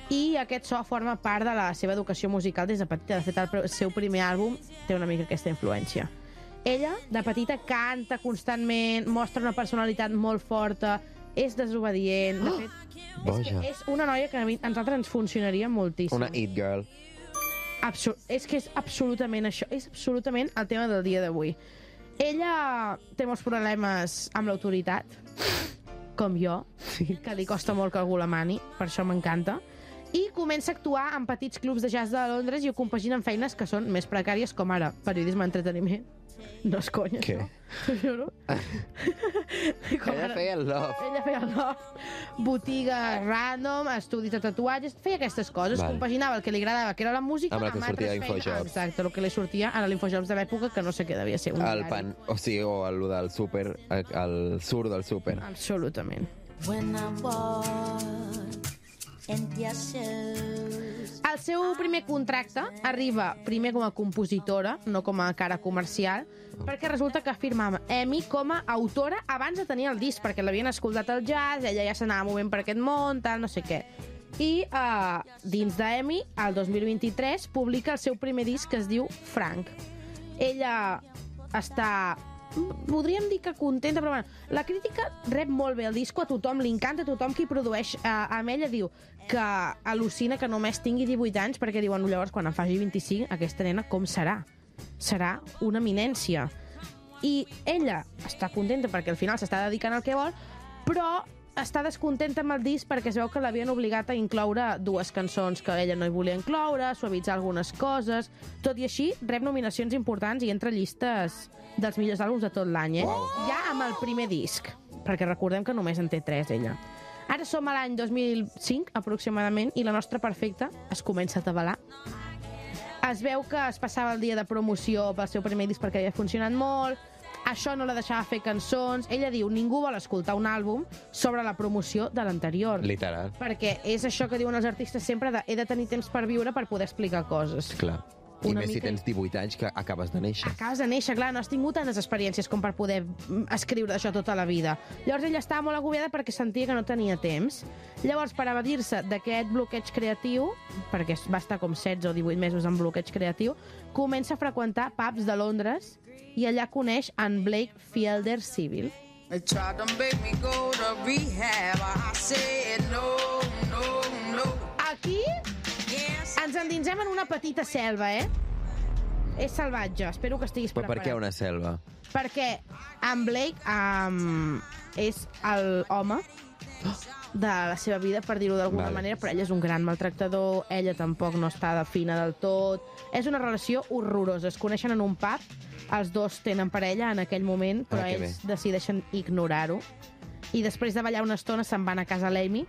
i aquest so forma part de la seva educació musical des de petita. De fet, el seu primer àlbum té una mica aquesta influència. Ella, de petita, canta constantment, mostra una personalitat molt forta, és desobedient. De fet, Oh, és, que és una noia que a, mi, a nosaltres ens funcionaria moltíssim. Una it girl. Absol és que és absolutament això. És absolutament el tema del dia d'avui. Ella té molts problemes amb l'autoritat, com jo, que li costa molt que algú la mani, per això m'encanta, i comença a actuar en petits clubs de jazz de Londres i ho compagina amb feines que són més precàries, com ara periodisme d'entreteniment. No és conya, Què? això. T'ho juro. Ella feia el love. Ella feia el love. Botiga random, estudis de tatuatges, feia aquestes coses. Val. Compaginava el que li agradava, que era la música, Amb el que sortia a altres feines. Infojobs. Exacte, el que li sortia a l'Infojobs de l'època, que no sé què devia ser. Un El diari. pan, o sigui, o el del súper, el, el sur del súper. Absolutament. When I walk empty shells. El seu primer contracte arriba primer com a compositora, no com a cara comercial, perquè resulta que firmava EMI com a autora abans de tenir el disc, perquè l'havien escoltat al jazz, ella ja s'anava movent per aquest món, tal, no sé què. I uh, dins d'EMI, el dos mil vint-i-tres, publica el seu primer disc que es diu Frank. Ella està... podríem dir que contenta, però bueno, la crítica rep molt bé el disco, a tothom li encanta, a tothom qui produeix eh, amb ella diu que al·lucina que només tingui divuit anys, perquè diuen, llavors, quan en faci vint-i-cinc, aquesta nena com serà? Serà una eminència. I ella està contenta perquè al final s'està dedicant al que vol, però està descontenta amb el disc perquè es veu que l'havien obligat a incloure dues cançons que ella no hi volia incloure, suavitzar algunes coses. Tot i així, rep nominacions importants i entra llistes dels millors àlbums de tot l'any, eh? Wow. Ja amb el primer disc, perquè recordem que només en té tres, ella. Ara som a l'any dos mil cinc, aproximadament, i la nostra perfecta es comença a atabalar. Es veu que es passava el dia de promoció pel seu primer disc perquè havia funcionat molt, això no la deixava fer cançons. Ella diu, ningú vol escoltar un àlbum sobre la promoció de l'anterior. Literal. Perquè és això que diuen els artistes sempre de he de tenir temps per viure per poder explicar coses. Clar. I Una més si mica- tens divuit anys que acabes de néixer. Acabes de néixer, clar, no has tingut tantes experiències com per poder mm, escriure d'això tota la vida. Llavors ella estava molt agobiada perquè sentia que no tenia temps. Llavors, per evadir-se d'aquest bloqueig creatiu, perquè va estar com setze o divuit mesos en bloqueig creatiu, comença a freqüentar pubs de Londres i allà coneix en Blake Fielder Civil. They tried to make me go to rehab. I said no, no, no. Aquí ens endinsem en una petita selva, eh? És salvatge, espero que estiguis Però preparat. per què una selva? Perquè en Blake um, és l'home de la seva vida, per dir-ho d'alguna Vale. manera, però ell és un gran maltractador, ella tampoc no està de fina del tot. És una relació horrorosa. Es coneixen en un pub, els dos tenen parella en aquell moment, però Ah, que ells bé. decideixen ignorar-ho. I després de ballar una estona se'n van a casa l'Amy.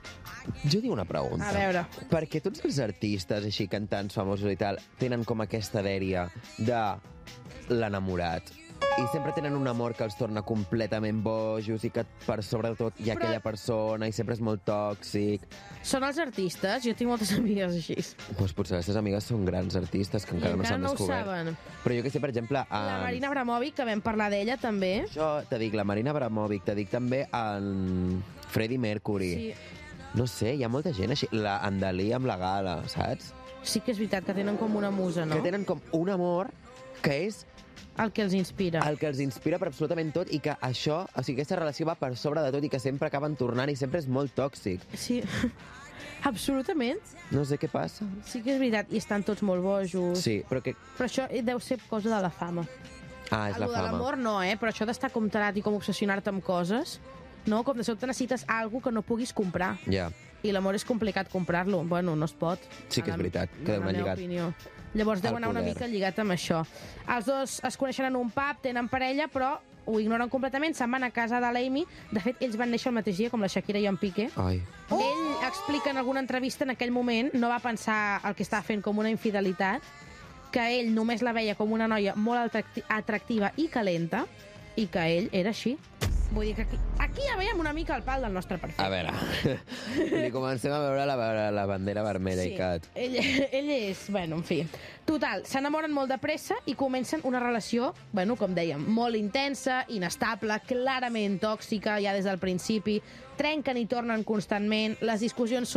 Jo dic una pregunta. A veure. Perquè tots els artistes, així, cantants famosos i tal, tenen com aquesta dèria de l'enamorat. I sempre tenen un amor que els torna completament bojos i que, per sobretot, hi ha Però- aquella persona i sempre és molt tòxic. Són els artistes, jo tinc moltes amigues així. Doncs potser les teves amigues són grans artistes que encara I no encara s'han no ho descobert. saben. Però jo que sé, per exemple... La en- Marina Abramovic, que vam parlar d'ella també. Això, te dic, la Marina Abramovic, te dic també en Freddie Mercury. Sí. No sé, hi ha molta gent així. La Andalí amb la Gala, saps? Sí que és veritat que tenen com una musa, no? Que tenen com un amor que és El que els inspira. el que els inspira per absolutament tot i que això, o sigui, aquesta relació va per sobre de tot i que sempre acaben tornant i sempre és molt tòxic. Sí, absolutament. No sé què passa. Sí que és veritat, i estan tots molt bojos. Sí, però que... Però això deu ser cosa de la fama. Ah, és la Allò de fama. l'amor no, eh? Però això d'estar com tarat i com obsessionar-te amb coses, no? Com de sobte necessites algo que no puguis comprar. Ja, I l'amor és complicat comprar-lo. Bueno, no es pot. sí que és En la- veritat, que deu en la anar meva lligat. opinió. Llavors deu Al anar una poder. mica lligat amb això. Els dos es coneixen en un pub, tenen parella, però ho ignoren completament, se'n van a casa de l'Amy. De fet, ells van néixer el mateix dia, com la Shakira i en Piqué. Ai, Ell explica en alguna entrevista en aquell moment, no va pensar el que estava fent com una infidelitat, que ell només la veia com una noia molt atracti- atractiva i calenta, i que ell era així. Vull dir que aquí, aquí ja veiem una mica el pal del nostre perfil. a veure, li comencem a veure la, la bandera vermella i cat. ell, ell és... Bueno, en fi. Total, s'enamoren molt de pressa i comencen una relació, bueno, com dèiem, molt intensa, inestable, clarament tòxica, ja des del principi. Trenquen i tornen constantment. Les discussions són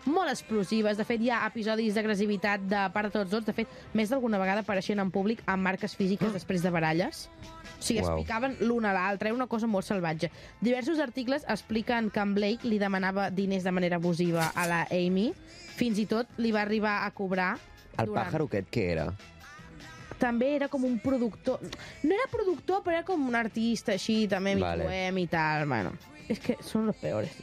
molt explosives. De fet, hi ha episodis d'agressivitat de part de tots dos. De fet, més d'alguna vegada apareixen en públic amb marques físiques després de baralles. O sigui, es Uau. picaven l'una a l'altra, era una cosa molt salvatge. Diversos articles expliquen que en Blake li demanava diners de manera abusiva a la Amy, fins i tot li va arribar a cobrar... El durant- pàjaro aquest què era? També era com un productor... No era productor, però era com un artista així, també mig Vale. bohem i tal. Bueno, és que són los peores.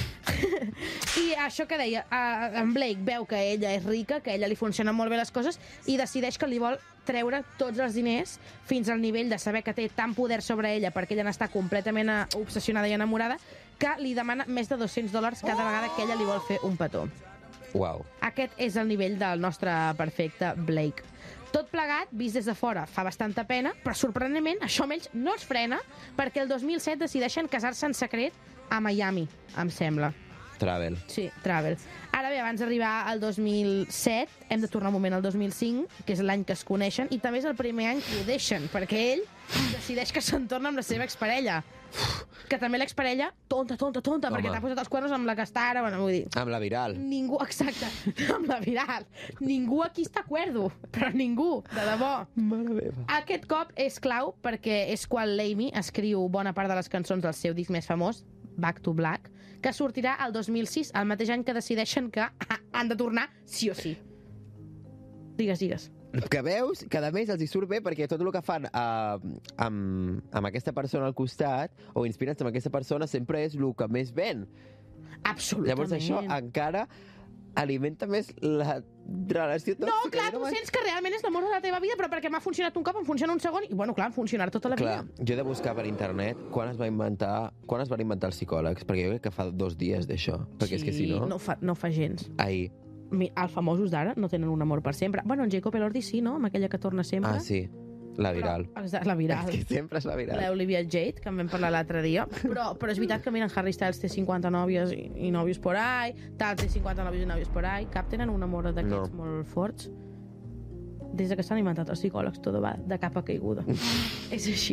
I això que deia, eh, en Blake veu que ella és rica, que a ella li funcionen molt bé les coses, i decideix que li vol treure tots els diners fins al nivell de saber que té tant poder sobre ella perquè ella n'està completament eh, obsessionada i enamorada, que li demana més de dos-cents dòlars cada vegada que ella li vol fer un petó. Uau. Aquest és el nivell del nostre perfecte Blake. Tot plegat, vist des de fora, fa bastanta pena, però sorprenentment això amb ells no els frena perquè el dos mil set decideixen casar-se en secret a Miami, em sembla. Travel. Sí, Travel. Ara bé, abans d'arribar al dos mil set, hem de tornar un moment al dos mil cinc, que és l'any que es coneixen, i també és el primer any que ho deixen, perquè ell decideix que se'n torna amb la seva exparella. Que també l'exparella, tonta, tonta, tonta, Home. perquè t'ha posat els cuernos amb la que està ara, bueno, vull dir... Amb la viral. Ningú, exacte, amb la viral. Ningú aquí està cuerdo, però ningú, de debò. Mare meva. Aquest cop és clau perquè és quan l'Amy escriu bona part de les cançons del seu disc més famós, Back to Black, que sortirà el dos mil sis, el mateix any que decideixen que han de tornar sí o sí. Digues, digues. Que veus que a més els hi surt bé perquè tot el que fan uh, amb, amb aquesta persona al costat o inspirats en aquesta persona sempre és el que més ven. Absolutament. Llavors això encara alimenta més la relació tòxica. No, clar, tu sents que realment és l'amor de la teva vida, però perquè m'ha funcionat un cop, em funciona un segon, i bueno, clar, em funcionarà tota la Clar, vida. jo he de buscar per internet quan es va inventar, quan es van inventar els psicòlegs, perquè jo crec que fa dos dies d'això, perquè és que si no... no fa, no fa gens. Ahir. Mi- Els famosos d'ara no tenen un amor per sempre. Bueno, en Jacob Elordi sí, no? Amb aquella que torna sempre. Ah, sí, la viral. Però, exacte, la viral. És que sempre és la viral. L'Olivia Jade, que en vam parlar l'altre dia. Però, però és veritat que, mira, en Harry Styles té cinquanta nòvies i, i nòvios por ahí, tal té cinquanta nòvios i nòvios por ahí. Cap tenen un amor d'aquests No. molt forts. Des de que s'han inventat els psicòlegs, tot va de capa caiguda. És així.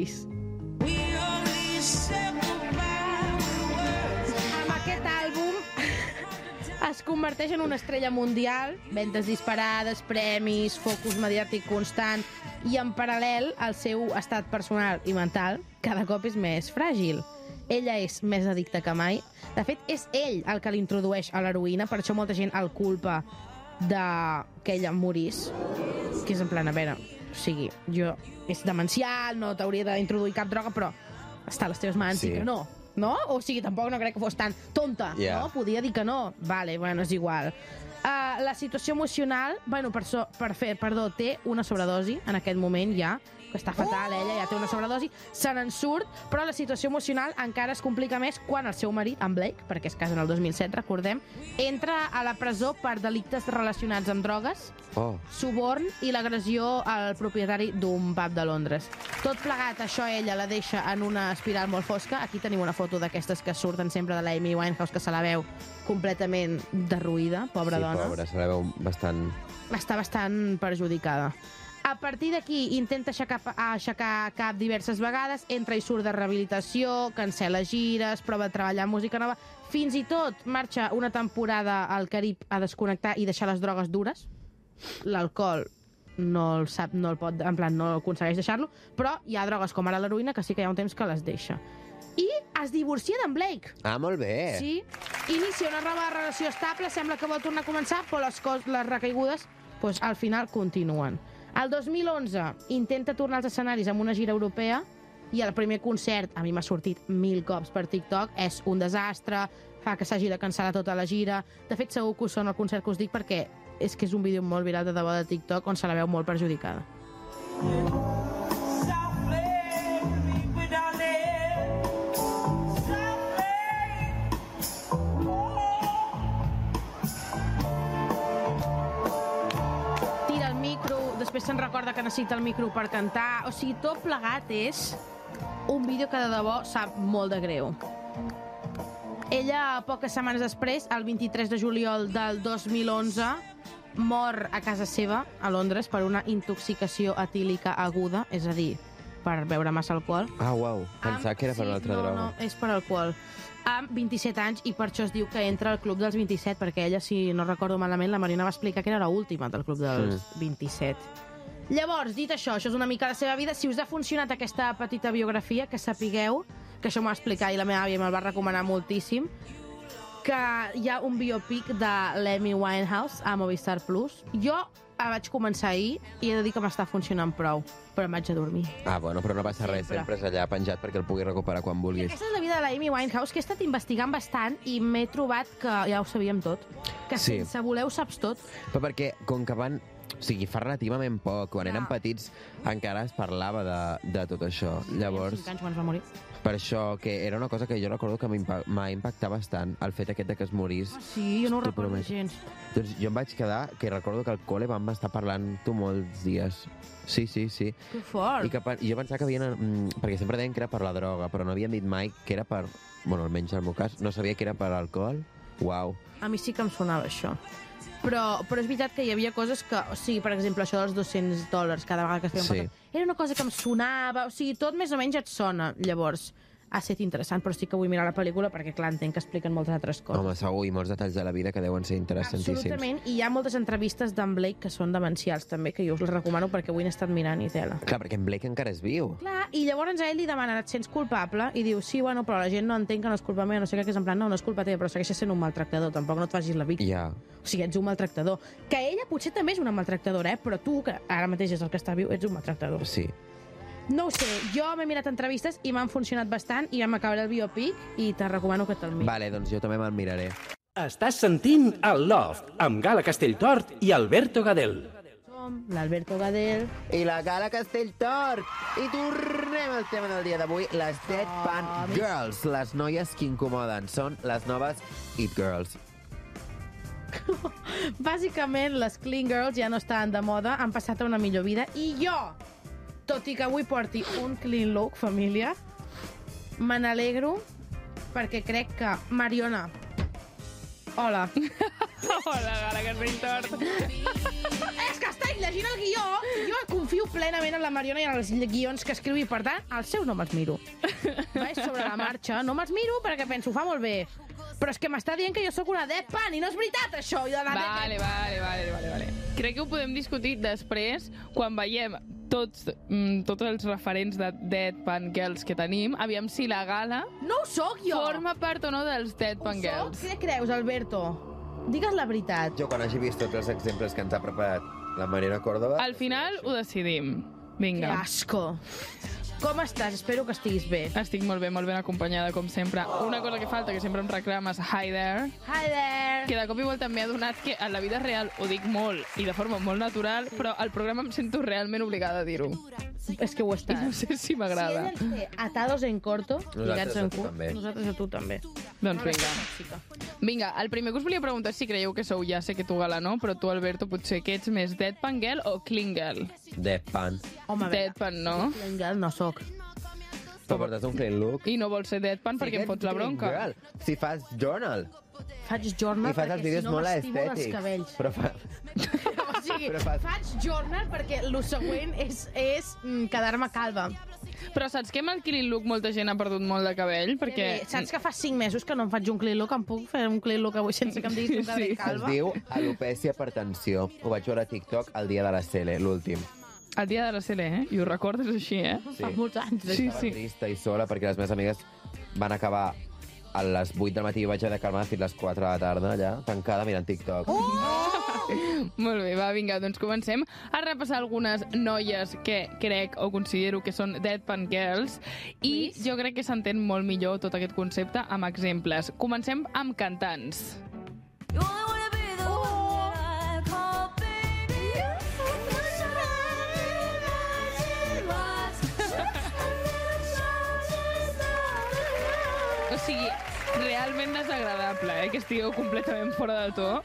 Amb aquest àlbum es converteix en una estrella mundial, ventes disparades, premis, focus mediàtic constant, i en paral·lel el seu estat personal i mental cada cop és més fràgil. Ella és més addicta que mai. De fet, és ell el que l'introdueix a l'heroïna, per això molta gent el culpa de que ella morís, que és en plan, a veure, o sigui, jo, és demencial, no t'hauria d'introduir cap droga, però està a les teves mans Sí. i que no. No? O sigui, tampoc no crec que fos tan tonta, Yeah. no? Podia dir que no. Vale, bueno, és igual. Uh, la situació emocional, bueno, per, so, per fer, perdó, té una sobredosi en aquest moment ja, que està fatal, ella ja té una sobredosi, se n'en surt, però la situació emocional encara es complica més quan el seu marit, en Blake, perquè es casen el dos mil set, recordem, entra a la presó per delictes relacionats amb drogues, Oh, suborn i l'agressió al propietari d'un pub de Londres. Tot plegat, això ella la deixa en una espiral molt fosca. Aquí tenim una foto d'aquestes que surten sempre de l'Amy Winehouse, que se la veu completament derruïda, pobra sí, dona. pobra, se la veu bastant... Està bastant perjudicada. A partir d'aquí intenta aixecar, aixecar cap diverses vegades, entra i surt de rehabilitació, cancela gires, prova de treballar amb música nova, fins i tot marxa una temporada al Carib a desconnectar i deixar les drogues dures. L'alcohol no el sap, no el pot, en plan, no aconsegueix deixar-lo, però hi ha drogues com ara l'heroïna que sí que hi ha un temps que les deixa. I es divorcia d'en Blake. Ah, molt bé. Sí, inicia una nova relació estable, sembla que vol tornar a començar, però les, cos, les recaigudes pues, al final continuen. El dos mil onze intenta tornar als escenaris amb una gira europea i el primer concert, a mi m'ha sortit mil cops per TikTok, és un desastre, fa que s'hagi de cancel·lar tota la gira. De fet, segur que us sona el concert que us dic perquè és que és un vídeo molt viral de debò de TikTok on se la veu molt perjudicada. Tira el micro, després se'n recorda que necessita el micro per cantar. O sigui, tot plegat és un vídeo que de debò sap molt de greu. Ella, poques setmanes després, el vint-i-tres de juliol del dos mil onze, mor a casa seva, a Londres, per una intoxicació etílica aguda, és a dir, per beure massa alcohol. Ah, uau, pensava Amb- que era per sí, una altra no, droga. No, és per alcohol. Amb vint-i-set anys, i per això es diu que entra al club dels vint-i-set, perquè ella, si no recordo malament, la Mariona va explicar que era l'última del club dels Mm. vint-i-set. Llavors, dit això, això és una mica la seva vida. Si us ha funcionat aquesta petita biografia, que sapigueu, que això m'ho va explicar i la meva àvia me'l va recomanar moltíssim, que hi ha un biopic de l'Amy Winehouse a Movistar Plus. Jo vaig començar ahir i he de dir que m'està funcionant prou, però em vaig a dormir. Ah, bueno, però no passa res, Sempre. sempre és allà penjat perquè el pugui recuperar quan vulguis. Aquesta és la vida de la Amy Winehouse, que he estat investigant bastant i m'he trobat que ja ho sabíem tot. Que Sí. sense voler ho saps tot. Però perquè, com que van... O sigui, fa relativament poc, quan Ja. eren petits encara es parlava de, de tot això. Llavors, cinc anys quan es va morir. per això, que era una cosa que jo recordo que m'impa- m'ha impactat bastant, el fet aquest de que es morís. Ah, sí, jo no ho T'ho recordo prometo. gens. Doncs jo em vaig quedar, que recordo que al col·le vam estar parlant-ho molts dies. Sí, sí, sí. Que fort. I, que, pe- i jo pensava que havien... Mm, perquè sempre deien que era per la droga, però no havien dit mai que era per... Bueno, almenys en el meu cas, no sabia que era per alcohol. Uau. A mi sí que em sonava això. Però, però és veritat que hi havia coses que... O sigui, per exemple, això dels dos-cents dòlars cada vegada que es feien Sí. sí. Era una cosa que em sonava... O sigui, tot més o menys et sona. Llavors, ha estat interessant, però sí que vull mirar la pel·lícula perquè, clar, entenc que expliquen moltes altres coses. Home, segur, i molts detalls de la vida que deuen ser interessantíssims. Absolutament, i hi ha moltes entrevistes d'en Blake que són demencials, també, que jo us les recomano perquè avui n'he estat mirant i tela. Clar, perquè en Blake encara és viu. Clar, i llavors a ell li demanen, et sents culpable? I diu, sí, bueno, però la gent no entén que no és culpa meva, no sé què, que és en plan, no, no és culpa teva, però segueixes sent un maltractador, tampoc no et facis la víctima. Ja. O sigui, ets un maltractador. Que ella potser també és una maltractadora, eh? Però tu, que ara mateix és el que està viu, ets un maltractador. Sí. No ho sé, jo m'he mirat entrevistes i m'han funcionat bastant i ja m'acabaré el biopic i te recomano que te'l miris. Vale, doncs jo també me'l miraré. Estàs sentint el Loft amb Gala Castelltort i Alberto Gadel. Som l'Alberto Gadel. I la Gala Castelltort. I tornem al tema del dia d'avui, les Deadpan Girls, les noies que incomoden. Són les noves It Girls. Bàsicament, les clean girls ja no estan de moda, han passat a una millor vida i jo, tot i que avui porti un clean look, família, me n'alegro perquè crec que Mariona... Hola. Hola, Gala Castelltort. És que estic llegint el guió i jo confio plenament en la Mariona i en els guions que escriu i, per tant, els seus no me'ls miro. Vaig sobre la marxa, no me'ls miro perquè penso, fa molt bé. Però és que m'està dient que jo sóc una deadpan i no és veritat, això. I de la Vale, vale, vale, vale, vale. Crec que ho podem discutir després, quan veiem tots, mm, tots els referents de Deadpan Girls que tenim, aviam si la Gala... No ho sóc jo! Forma part o no dels Deadpan Girls. Què creus, Alberto? Digues la veritat. Jo, quan hagi vist tots els exemples que ens ha preparat la Mariona Córdoba... Al final ho decidim. Vinga. Que asco. Com estàs? Espero que estiguis bé. Estic molt bé, molt ben acompanyada, com sempre. Una cosa que falta, que sempre em reclames, hi there. Hi there. Que de cop i volta m'he adonat que en la vida real ho dic molt i de forma molt natural, però al programa em sento realment obligada a dir-ho. És que ho estàs. I no sé si m'agrada. Si ell ens té atados en corto, lligats a en tu curt, també. nosaltres a tu també. Doncs vinga. Vinga, el primer que us volia preguntar és si creieu que sou, ja sé que tu, Gala, no? Però tu, Alberto, potser que ets més Deadpan Girl o Clean Girl? Deadpan. Home, a veure, Deadpan, no? Clean girl no sóc. Però portes un clean look. I no vols ser Deadpan perquè em fots la bronca. Girl. Si fas journal. Faig journal I fas els perquè si vídeos no molt m'estimo dels estètics. cabells. Però fa... O sigui, Però fas- faig journal perquè el següent és, és mm, quedar-me calva. Però saps que amb el clean look molta gent ha perdut molt de cabell? Perquè... Bé, saps que fa cinc mesos que no em faig un clean look? Em puc fer un clean look avui sense que em diguis que em quedaré Sí. Es calva? diu alopècia per tensió. Ho vaig veure a TikTok el dia de la Cele, l'últim. El dia de la Cele, eh? I ho recordes així, eh? Fa molts anys. Sí, Estava sí. trista i sola perquè les meves amigues van acabar a les vuit del matí i vaig haver de quedar-me fins les quatre de la tarda allà, tancada mirant TikTok. Molt bé, va, vinga, doncs comencem a repassar algunes noies que crec o considero que són Deadpan Girls i jo crec que s'entén molt millor tot aquest concepte amb exemples. Comencem amb cantants. O sigui, realment desagradable, eh? Que estigueu completament fora de to.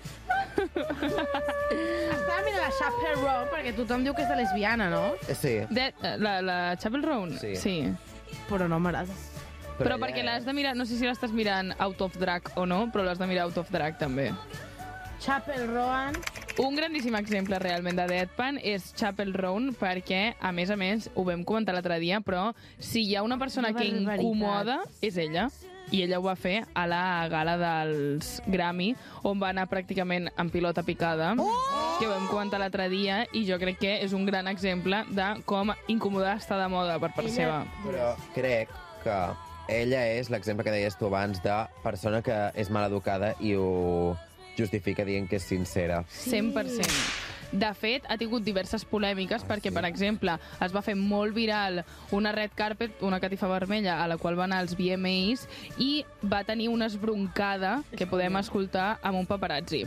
Estava mirant la Chappell Roan perquè tothom diu que és de lesbiana, no? Sí. De, la, la Chapel Roan? Sí. Sí. Però no m'agrada. Però, però perquè l'has de mirar, no sé si l'estàs mirant out of drag o no, però l'has de mirar out of drag també. Chappell Roan, Un grandíssim exemple realment de deadpan és Chapel Roan, perquè, a més a més, ho vam comentar l'altre dia, però si hi ha una persona que incomoda, és ella. I ella ho va fer a la gala dels Grammy, on va anar pràcticament en pilota picada, oh! que ho vam comentar l'altre dia, i jo crec que és un gran exemple de com incomodar està de moda per part ella... seva. Però crec que ella és l'exemple que deies tu abans de persona que és maleducada i ho justifica dient que és sincera. cent per cent. De fet, ha tingut diverses polèmiques perquè, per exemple, es va fer molt viral una red carpet, una catifa vermella, a la qual van anar els V M As, i va tenir una esbroncada que podem escoltar amb un paparazzi.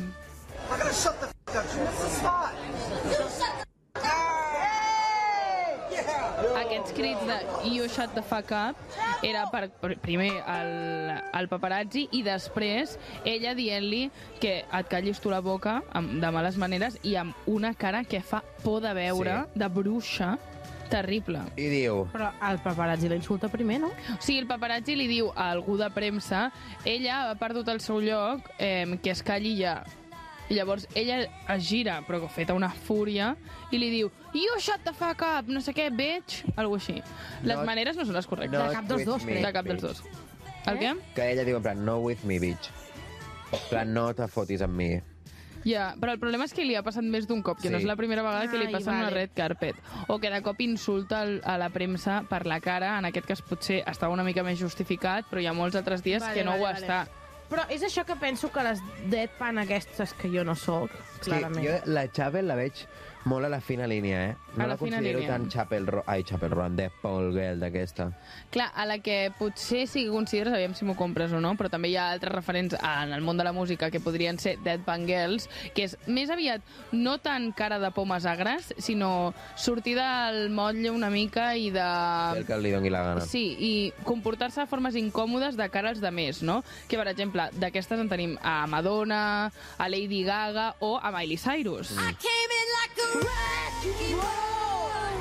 Aquests crits de "you shut the fuck up" era per, per primer el, el paparazzi i després ella dient-li que et callis tu la boca amb, de males maneres i amb una cara que fa por de veure, sí. de bruixa, terrible. I diu... Però el paparazzi la insulta primer, no? O sigui, el paparazzi li diu a algú de premsa, ella ha perdut el seu lloc, eh, que es calli ja. I llavors ella es gira, però feta una fúria, i li diu "you shut the fuck up", no sé què, bitch, algo així. Les Not, maneres no són les correctes. De cap dels dos, me, De cap dels dos. El què? Que ella diu en plan, no with me, bitch. En plan, no te fotis amb mi. Ja, però el problema és que li ha passat més d'un cop, que Sí. no és la primera vegada que li Ai, passa en una vale. red carpet. O que de cop insulta el- a la premsa per la cara, en aquest cas potser estava una mica més justificat, però hi ha molts altres dies Vale, que no vale, ho vale. està. Però és això que penso que les deadpan aquestes que jo no sóc, És que clarament. jo la Chapel la veig molt a la fina línia, eh? No A la la fina considero línia. tan Chapel Roan, ai, Chapel Roan, de Paul Girl d'aquesta. Clar, a la que potser sí que consideres, aviam si m'ho compres o no, però també hi ha altres referents en el món de la música que podrien ser Deadpan Girls, que és més aviat no tan cara de pomes agres, sinó sortir del motlle una mica i de... Fer el que li doni la gana. Sí, i comportar-se de formes incòmodes de cara als demés, no? Que, per exemple, d'aquestes en tenim a Madonna, a Lady Gaga o a Miley Cyrus. Mm. I came in like a wrecking ball.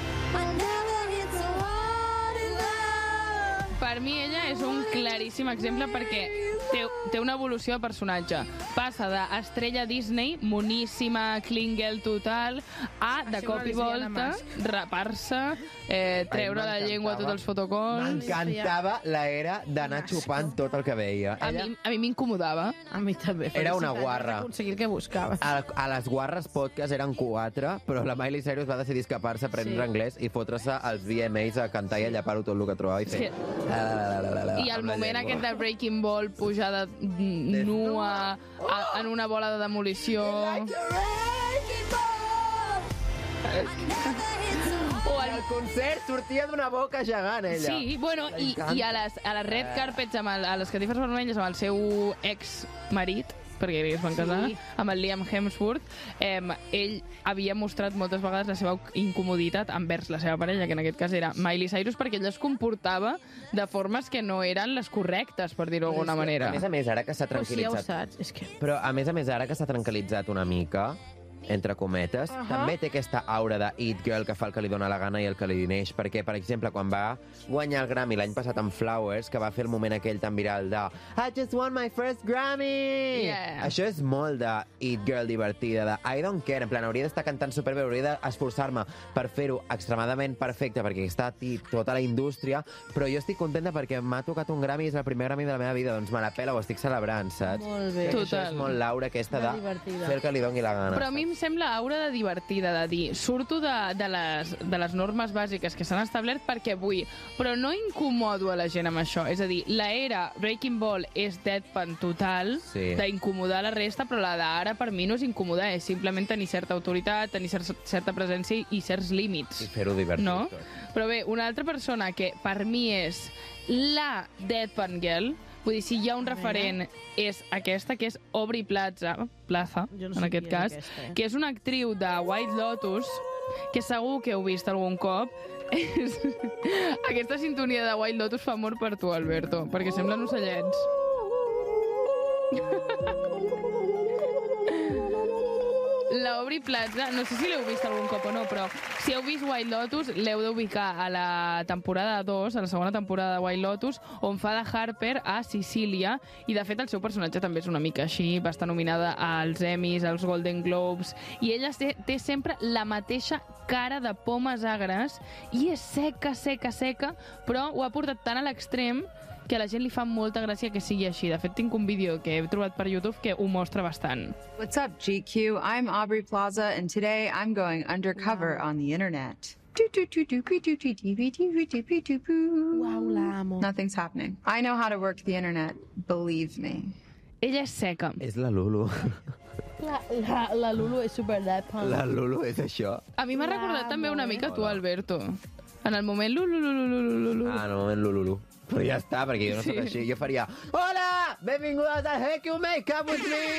I never hit so hard in love. Per mi ella és un claríssim exemple perquè té, té una evolució de personatge. Passa d'estrella Disney, moníssima, clean girl total, a, de Això cop no i li feia volta, nada rapar-se, eh, treure Ai, la llengua a tots els fotocols... M'encantava l'era d'anar xupant tot el que veia. A Ella mi, a mi m'incomodava. A mi també. Era una Felicitats, guarra. has aconseguit el que buscaves. A, a les guarres podcast eren quatre, però la Miley Cyrus va decidir escapar-se, aprendre Sí. anglès i fotre-se als V M As a cantar i a llapar-ho tot el que trobava i fer... Sí. La, la, la, la, la, la, I el amb la moment llengua. aquest de Breaking Ball, pujada mm, nua a, en una bola de demolició... O el Al concert sortia d'una boca gegant, ella. Sí, bueno, i, M'encanta. i a les, a les red carpets, amb el, a les catifes vermelles, amb el seu ex-marit, perquè es van casar, Sí. amb el Liam Hemsworth, eh, ell havia mostrat moltes vegades la seva incomoditat envers la seva parella, que en aquest cas era Miley Cyrus, perquè ella es comportava de formes que no eren les correctes, per dir-ho d'alguna manera. A més a més, ara que s'ha Però si ja ho tranquil·litzat... saps, és que... Però, a més a més, ara que s'ha tranquil·litzat una mica, entre cometes, uh Ahà. -huh. també té aquesta aura de it girl que fa el que li dóna la gana i el que li neix, perquè, per exemple, quan va guanyar el Grammy l'any passat amb Flowers, que va fer el moment aquell tan viral de I just won my first Grammy! Yeah. Això és molt de it girl divertida, de I don't care, en plan, hauria d'estar cantant superbé, hauria d'esforçar-me per fer-ho extremadament perfecte, perquè està a ti tota la indústria, però jo estic contenta perquè m'ha tocat un Grammy i és el primer Grammy de la meva vida, doncs me la pela, ho estic celebrant, saps? Molt bé. Crec que això Total. és molt l'aura aquesta de divertida. fer el que li doni la gana. Però a mi em sembla aura de divertida, de dir, surto de, de, les, de les normes bàsiques que s'han establert perquè vull, però no incomodo a la gent amb això. És a dir, la era Breaking Ball és deadpan total, Sí. d'incomodar la resta, però la d'ara per mi no és incomodar, és simplement tenir certa autoritat, tenir cer certa presència i certs límits. I fer-ho divertit. No? tot. Però bé, una altra persona que per mi és la deadpan girl, vull dir, si hi ha un referent és aquesta, que és Aubrey Plaza, Plaza Jo no en sé aquest qui és cas, aquesta, eh? que és una actriu de White Lotus, que segur que heu vist algun cop. És... Aquesta sintonia de White Lotus fa amor per tu, Alberto, perquè semblen ocellets. l'Aubrey Plaza, no sé si l'heu vist algun cop o no, però si heu vist White Lotus, l'heu d'ubicar a la temporada dos, a la segona temporada de White Lotus, on fa de Harper a Sicília, i de fet el seu personatge també és una mica així, va estar nominada als Emmys, als Golden Globes, i ella té, té sempre la mateixa cara de pomes agres, i és seca, seca, seca, però ho ha portat tant a l'extrem que a la gent li fa molta gràcia que sigui així. De fet, tinc un vídeo que he trobat per YouTube que ho mostra bastant. What's up, G Q? I'm Aubrey Plaza, and today I'm going undercover on the internet. Uau, l'amo. Nothing's happening. I know how to work the internet, believe me. Ella és seca. És la Lulu. La, la, la Lulu és super deadpan. La Lulu és això. A mi m'ha recordat també una mica tu, Alberto. En el moment Lulu, Lulu, Lulu, Lulu. Ah, en el moment Lulu. Però ja està, perquè jo no soc Sí. així. Jo faria, hola, benvingudes al Heck You Make Up With Me.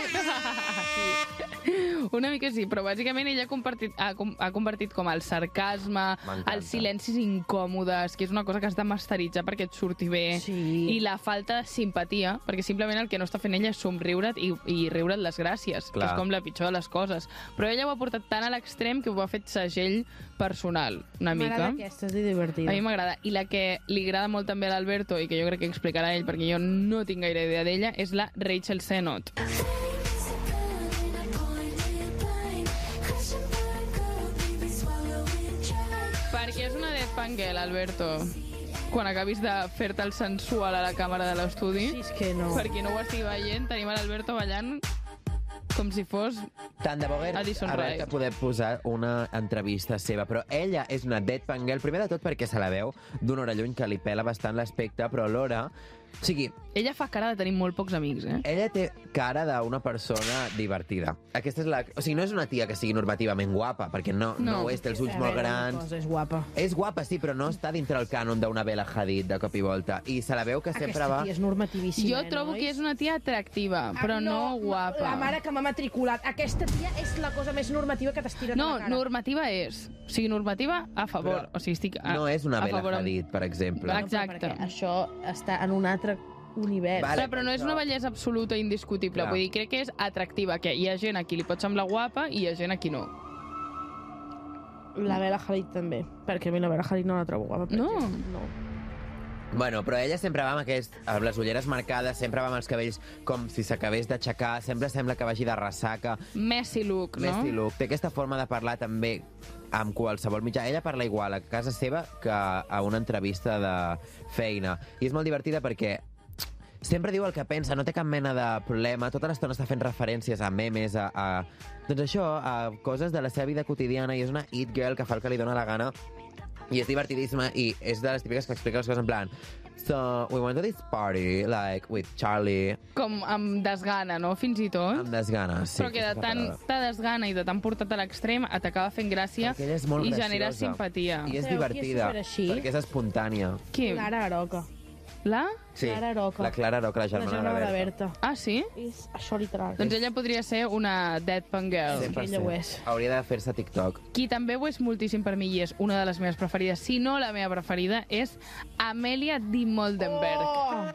Una mica sí, però bàsicament ella ha, compartit, ha, com- ha convertit com el sarcasme, M'encanta. els silencis incòmodes, que és una cosa que has de masteritzar perquè et surti bé, Sí. i la falta de simpatia, perquè simplement el que no està fent ella és somriure't i, i riure't les gràcies, Clar. que és com la pitjor de les coses. Però ella ho ha portat tan a l'extrem que ho ha fet segell personal, una mica. M'agrada aquesta, és divertida. A mi m'agrada. I la que li agrada molt també a l'Alberto, i que jo crec que explicarà ell, perquè jo no tinc gaire idea d'ella, és la Rachel Sennott. Perquè és una deadpan girl, Alberto. Quan acabis de fer-te el sensual a la càmera de l'estudi. Sí, és que no. Per qui no ho estigui veient, tenim a l'Alberto ballant com si fos... Tant de bo hagués Addison haver Rae. que poder posar una entrevista seva, però ella és una deadpan girl, primer de tot perquè se la veu d'una hora lluny que li pela bastant l'aspecte, però alhora... O sigui, Ella fa cara de tenir molt pocs amics, eh? ella té cara d'una persona divertida. Aquesta és la... O sigui, no és una tia que sigui normativament guapa, perquè no, no. No. ho és, té els ulls A molt veure, una grans. cosa, és guapa. És guapa, sí, però no està dintre el cànon d'una Bella Hadid de cop i volta. I se la veu que sempre Aquesta va... tia és normativíssima, Jo eh, trobo nois? que és una tia atractiva, però Ah, no, guapa. La mare que m'ha matriculat. Aquesta tia és la cosa més normativa que t'has tirat No, a la cara. normativa és. O sigui, normativa a favor. Però o sigui, estic a, No és una a Bella favor amb- Hadid, per exemple. Va, exacte. Perquè això està en un altre univers. Vale. Clar, però no és una bellesa absoluta i indiscutible. Clar. Vull dir, crec que és atractiva, que hi ha gent a qui li pot semblar guapa i hi ha gent a qui no. La Bella Hadid també, perquè a mi la Bella Hadid no la trobo guapa. Per No? exemple. No. Bueno, però ella sempre va amb, aquest, amb les ulleres marcades, sempre va amb els cabells com si s'acabés d'aixecar, sempre sembla que vagi de ressaca. Messi look, no? Messi look. Té aquesta forma de parlar també amb qualsevol mitjà. Ella parla igual a casa seva que a una entrevista de feina. I és molt divertida perquè sempre diu el que pensa, no té cap mena de problema. Tota l'estona està fent referències a memes, a, a... Doncs això, a coses de la seva vida quotidiana, i és una it girl que fa el que li dóna la gana. I és divertidíssima, i és de les típiques que explica les coses en plan so, we went to this party, like, with Charlie, Com amb desgana, no? Fins i tot. amb desganes. Sí, Però que de aquesta tant paraula. de desgana i de tan portat a l'extrem t'acaba fent gràcia Perquè ella és molt i graciosa. genera simpatia. I és Sabeu qui és divertida, superaixí? perquè és espontània. Qui? Clara Aroca. La? Sí, Clara Aroca. la Clara Aroca, la La germana, germana de de Berta. Berta. Ah, sí? És això literal. Doncs ella podria ser una deadpan girl. cent per cent. Ella ho és. Hauria de fer-se TikTok. Qui també ho és moltíssim per mi i és una de les meves preferides, si no la meva preferida, és Amelia de Moldenberg. Oh!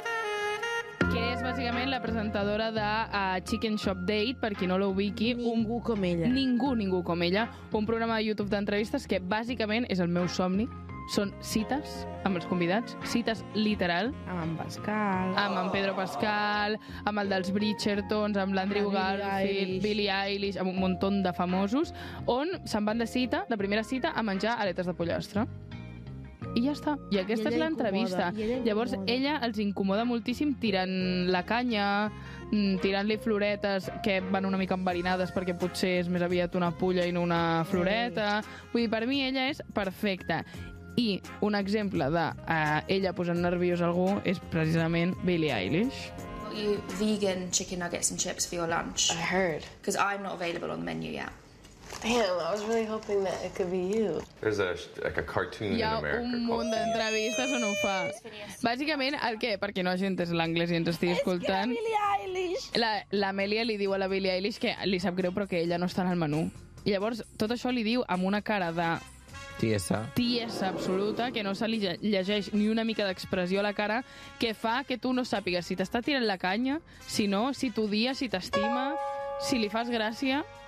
Que és bàsicament la presentadora de uh, Chicken Shop Date, per qui no l'ubiqui. Ningú com ella. Ningú, ningú com ella. Un programa de YouTube d'entrevistes que bàsicament és el meu somni. Són cites amb els convidats, cites literal, Amb en Pascal. amb en Pedro Pascal, amb el dels Bridgertons, amb l'Andrew Amb Billie Garfield, Eilish. Billie Eilish, amb un munt de famosos, on se'n van de cita, la primera cita, a menjar aletes de pollastre. I ja està. I aquesta I és ella l'entrevista. incomoda, i ella Llavors, incomoda. ella els incomoda moltíssim tirant la canya, mm, tirant-li floretes que van una mica enverinades perquè potser és més aviat una pulla i no una floreta. Vull dir, per mi ella és perfecta. I un exemple de uh, ella posant nerviós algú és precisament Billie Eilish. Got you vegan chicken nuggets and chips for your lunch. I heard. Because I'm not available on the menu yet. Damn, I was really hoping that it could be you. There's a like a cartoon Hi in ha America un called munt d'entrevistes on ho fa. Bàsicament, el què? Perquè no hagi entès l'anglès i ens estigui escoltant. La- L'Amèlia li diu a la Billie Eilish que li sap greu però que ella no està en el menú. I llavors tot això li diu amb una cara de Tiesa. tiesa absoluta, que no se li lle- llegeix ni una mica d'expressió a la cara, que fa que tu no sàpigues si t'està tirant la canya, si no, si t'odia, si t'estima, si li fas gràcia.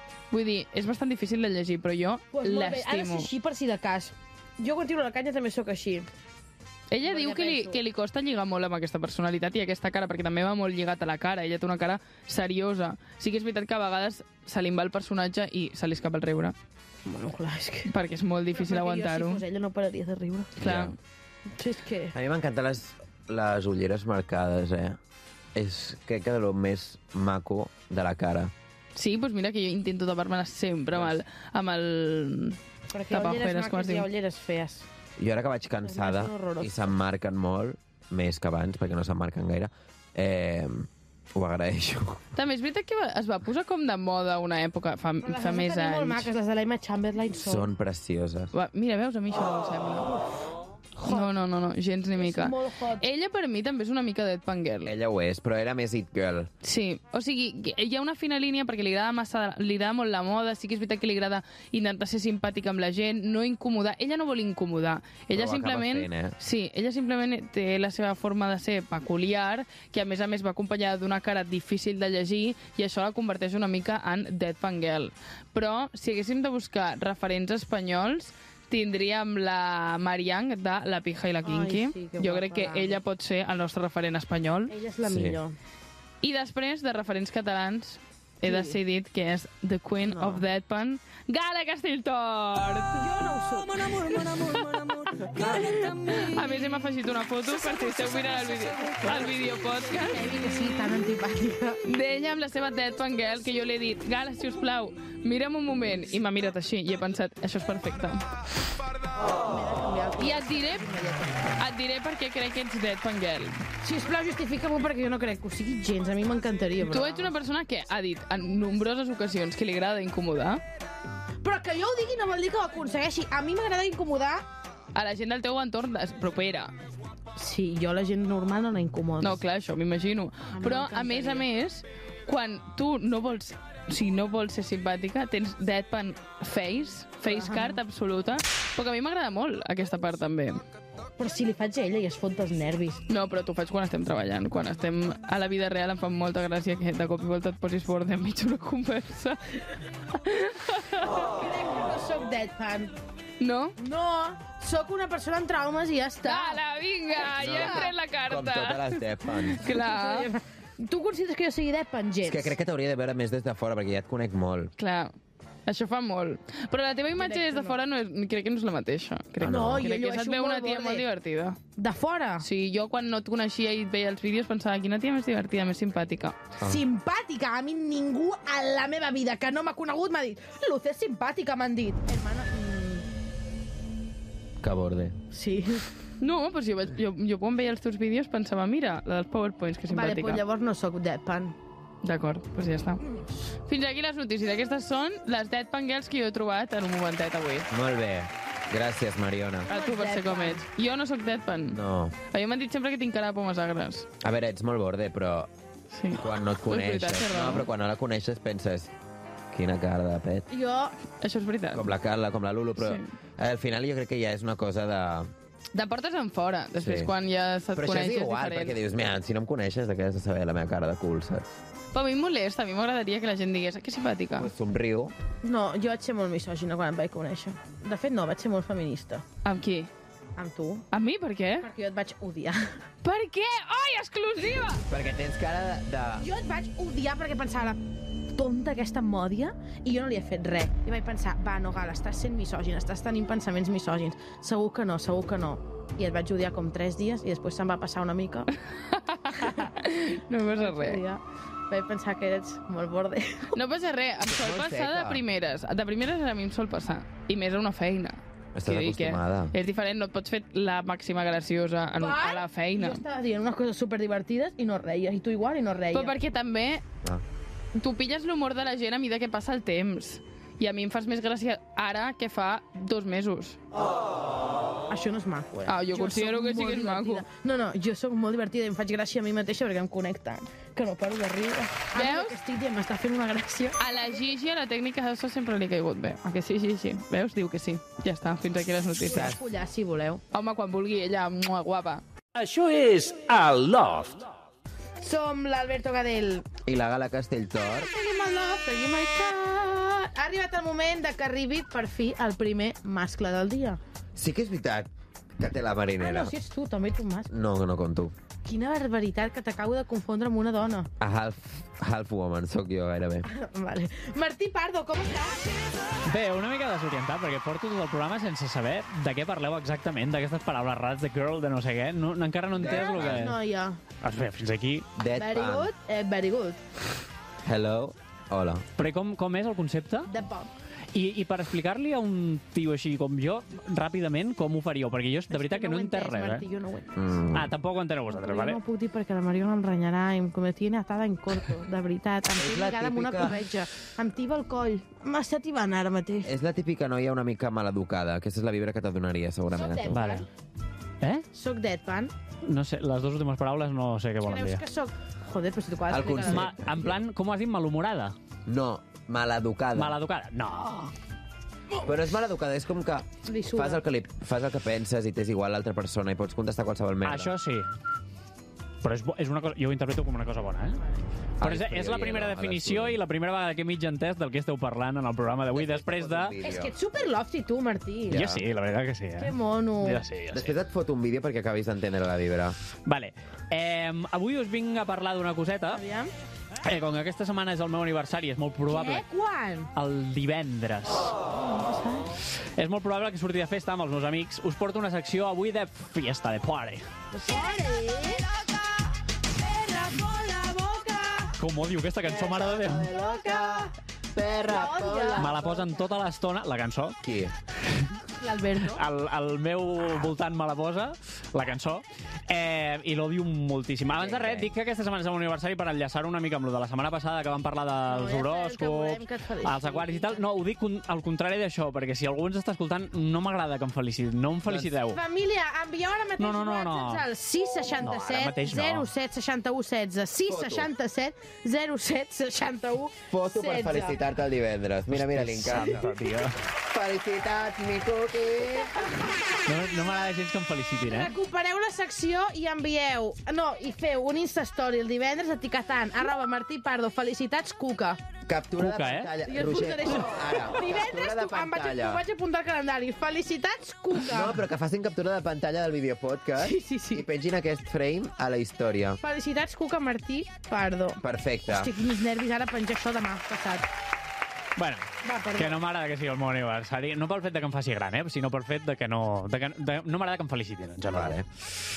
Vull dir, és bastant difícil de llegir, però jo Pues molt bé, ha de ser l'estimo. així per si de cas. Jo quan tiro la canya també sóc així. Ella No diu hi que li, penso. que li costa lligar molt amb aquesta personalitat i aquesta cara, perquè també va molt lligat a la cara. Ella té una cara seriosa. Sí que és veritat que a vegades se li en va el personatge i se li escapa el riure. Bueno, clar, és que... Perquè és molt difícil Però perquè aguantar-ho. Jo, si fos ella, no pararia de riure. Clar. Sí, és que... A mi m'encanten les, les ulleres marcades, eh? És, crec que de lo més maco de la cara. Sí, doncs mira que jo intento tapar-me-les sempre amb el... Amb el... Perquè hi ha ulleres tapaojeres, com es maques i hi diu. ha ulleres fees. Jo ara que vaig cansada són horroroses. i se'm molt, més que abans, perquè no se'm marquen gaire, eh, ho agraeixo. També és veritat que va- es va posar com de moda una època, fa, Però les fa has de més tenir molt anys. maques, les de l'Emma Chamberlain són... Són precioses. Va, mira, veus, a mi això no em sembla. No, no, no, no, gens ni mica. molt hot. Ella per mi també és una mica deadpan girl. Ella ho és, però era més it girl. Sí, o sigui, hi ha una fina línia perquè li agrada massa, li agrada molt la moda, sí que és veritat que li agrada intentar ser simpàtica amb la gent, no incomodar. Ella no vol incomodar. Ella Però ho acaba simplement... fent, eh? Sí, ella simplement té la seva forma de ser peculiar, que a més a més va acompanyada d'una cara difícil de llegir i això la converteix una mica en deadpan girl. Però si haguéssim de buscar referents espanyols, tindríem la Mariang de La Pija i la Kinky. Ai, sí, que jo guapa, crec que l'amo. ella pot ser el nostre referent espanyol. Ella és la Sí. millor. I després, de referents catalans, he Sí. decidit que és The Queen No. of Deadpan, Gala Castelltort! Jo no ho soc. A més, hem afegit una foto per si esteu mirant el vídeo, el vídeo podcast Heavy que sí, tan antipàtica. d'ella amb la seva Deadpan Girl, que jo li he dit, Gala, si us plau, mira'm un moment. I m'ha mirat així i he pensat, això és perfecte. I et diré, et diré per què crec que ets Deadpan Girl. Sisplau, justifica-m'ho perquè jo no crec que ho sigui gens. A mi m'encantaria, Tu però... ets una persona que ha dit en nombroses ocasions que li agrada incomodar. Però que jo ho digui no vol dir que ho aconsegueixi. A mi m'agrada incomodar... A la gent del teu entorn es propera. Sí, jo la gent normal no la incomodo. No, clar, això m'imagino. mi Però, a més a més, quan tu no vols... O sigui, no vols ser simpàtica, tens deadpan face, face card absoluta, però que a mi m'agrada molt aquesta part també. Però si li faig a ella i es fot dels nervis. No, però t'ho faig quan estem treballant. Quan estem a la vida real em fa molta gràcia que de cop i volta et posis borde enmig d'una conversa. Crec que no soc deadpan. No? No, sóc una persona amb traumes i ja està. Ala, vinga, ja hem tret la carta. Com totes les Deadpan. Clar, Tu consideres que jo sigui deadpan, gens? És que crec que t'hauria de veure més des de fora, perquè ja et conec molt. clar. Això fa molt. Però la teva imatge des de fora no és, crec que no és la mateixa. Crec, Ah, no? crec Jo que llueixo se't veu una molt tia borde. molt divertida. De fora? Sí, jo quan no et coneixia i et veia els vídeos pensava quina tia més divertida, més simpàtica. Ah. Simpàtica. A mi ningú a la meva vida que no m'ha conegut m'ha dit Luz és simpàtica, m'han dit. Hermana, mm, Que borde. sí. No, doncs jo, vaig, jo, jo quan veia els teus vídeos pensava, mira, la dels PowerPoints, que Vale, simpàtica. pues llavors no sóc deadpan. D'acord, doncs ja està. Fins aquí les notícies. Aquestes són les Deadpan Girls que jo he trobat en un momentet avui. Molt bé. Gràcies, Mariona. A tu per ser com ets. Jo no sóc Deadpan. No. A mi m'han dit sempre que tinc cara de pomes agres. A veure, ets molt borde, però Sí. quan no et És veritat, coneixes... té No, raó. però quan no la coneixes penses... Quina cara de pet. Jo... Això és veritat. Com la Carla, com la Lulu, però Sí. al final jo crec que ja és una cosa de... De portes en fora. Després, Sí. quan ja se't Però això coneix, és és igual, diferent. perquè dius, mira, si no em coneixes, de què has de saber la meva cara de cul, saps? Però a mi em molesta, a mi m'agradaria que la gent digués que simpàtica. Pues somriu. No, jo vaig ser molt misògina quan em vaig conèixer. De fet, no, vaig ser molt feminista. Amb qui? Amb tu. Amb mi? Per què? Perquè jo et vaig odiar. Per què? Ai, exclusiva! Perquè tens cara de... de... Jo et vaig odiar perquè pensava la tonta aquesta mòdia i jo no li he fet res. I vaig pensar, va, no, Gala, estàs sent misògin, estàs tenint pensaments misògins. Segur que no, segur que no. I et vaig odiar com tres dies i després se'm va passar una mica. No passa res. Odiar. Vaig pensar que eres molt borde. No passa res, em sol molt passar de seca. primeres. De primeres a mi em sol passar. I més a una feina. Estàs Vull dir que acostumada. És diferent, no et pots fer la màxima graciosa en, a la feina. Jo estava dient unes coses superdivertides i no reia. I tu igual i no reia. Però perquè també Ah. tu pilles l'humor de la gent a mesura que passa el temps. I a mi em fas més gràcia ara que fa dos mesos. Això no és maco, eh? Ah, jo considero sóc que sí molt que és maco. divertida. No, no, jo sóc molt divertida i em faig gràcia a mi mateixa perquè em connecta. Que no paro de riure. Ara Veus? el que estic dient m'està fent una gràcia. A la Gigi, a la tècnica d'això sempre li ha caigut bé. A que sí, Gigi? Veus? Diu que sí. Ja està, fins aquí les notícies. Podeu follar, si voleu. Home, quan vulgui, ella, mua, guapa. Això és el Loft. Som l'Alberto Gadel. I la Gala Castelltort. Seguim el love, seguim el car. ha arribat el moment de que arribi, per fi, el primer mascle del dia. Sí que és veritat que té la Ah, marinera. no, si ets tu, també ets un mascle. No, que no conto. Quina barbaritat que t'acabo de confondre amb una dona. A half, half woman, sóc jo gairebé. Vale. Martí Pardo, com estàs? Bé, una mica desorientat, perquè porto tot el programa sense saber de què parleu exactament, d'aquestes paraules rares de girl, de no sé què. No, encara no he entès el que... Noia. Bé, fins aquí... Very good, eh, very good. Hello, hola. Però com, com és el concepte? De pop. I, I per explicar-li a un tio així com jo, ràpidament, com ho faríeu? Perquè jo, de veritat, que no he entès res, Martí, eh? jo no ho he entès. Mm. Ah, tampoc ho enteneu vosaltres, Jo vale? no ho puc dir perquè la Mariona em renyarà i em tiene atada en corto, de veritat. Em té la lligada amb una típica- corretja. Em tiba el coll. M'està tibant ara mateix. És la típica noia una mica maleducada. Aquesta és la vibra que t'adonaria, segurament. Soc a tu. Vale. Eh? Soc deadpan. No sé, les dues últimes paraules no sé què volen Creus dir. que soc... Joder, però si tu acabes El d'explicar la concepte. vida. Ma, en plan, com ho has dit, malhumorada? No, maleducada. Maleducada? No. Però és maleducada, és com que Li suda. fas el que, li, fas el que penses i t'és igual l'altra persona i pots contestar qualsevol merda. Això sí. Però és, bo- és una cosa, jo ho interpreto com una cosa bona, eh? Però és, és la primera definició i la primera vegada que he mig entès del que esteu parlant en el programa d'avui, després de... És que ets super lofty, tu, Martí. Jo sí, la veritat que sí, eh? Que mono. Jo sí, jo sí. Després et foto un vídeo perquè acabis d'entendre la vibra. Vale. Eh, avui us vinc a parlar d'una coseta. Aviam. Eh, com que aquesta setmana és el meu aniversari, és molt probable... Què? Quan? El divendres. És molt probable que surti de festa amb els meus amics. Us porto una secció avui de fiesta, de party. Com odio aquesta cançó, mare de Déu. Loca, perra, Me la posen tota l'estona, la cançó. Qui? L'Alberto. Al, al meu voltant me la posa, la cançó, eh, i l'odio moltíssim. Abans de res, dic que aquesta setmana és el meu aniversari per enllaçar una mica amb lo de la setmana passada que vam parlar dels No, ja sabem que volem horòscops, que et feliciti. els aquaris i tal. No, ho dic con- al contrari d'això, perquè si algú ens està escoltant, no m'agrada que em felicitin. No em feliciteu. Família, envieu ara mateix No, no, no, no. whatsapps al sis seixanta No, ara set mateix no. zero set seixanta u setze. sis seixanta set zero set seixanta u setze. Foto per felicitar-te el divendres. Mira, mira, li encanta. Santa, tio. Felicitats, mi cookie. No, no m'agrada gens que em felicitin, eh? Recupereu la secció i envieu... No, i feu un Instastory el divendres etiquetant arroba Martí Pardo. Felicitats, Cuca. Captura Cuca, de eh? pantalla. I et Roger, posaré això. ara. Divendres Captura de tu, em vaig, pantalla. ho vaig apuntar al calendari. Felicitats, Cuca. No, però que facin captura de pantalla del videopodcast Sí, sí, sí. i pengin aquest frame a la història. Felicitats, Cuca Martí Pardo. Perfecte. Estic quins nervis ara penjar això demà passat. Bueno, Va, perdó. que no m'agrada que sigui el meu aniversari. No pel fet de que em faci gran, eh? Sinó pel fet de que no... De que, de, no m'agrada que em felicitin, en general. Vale.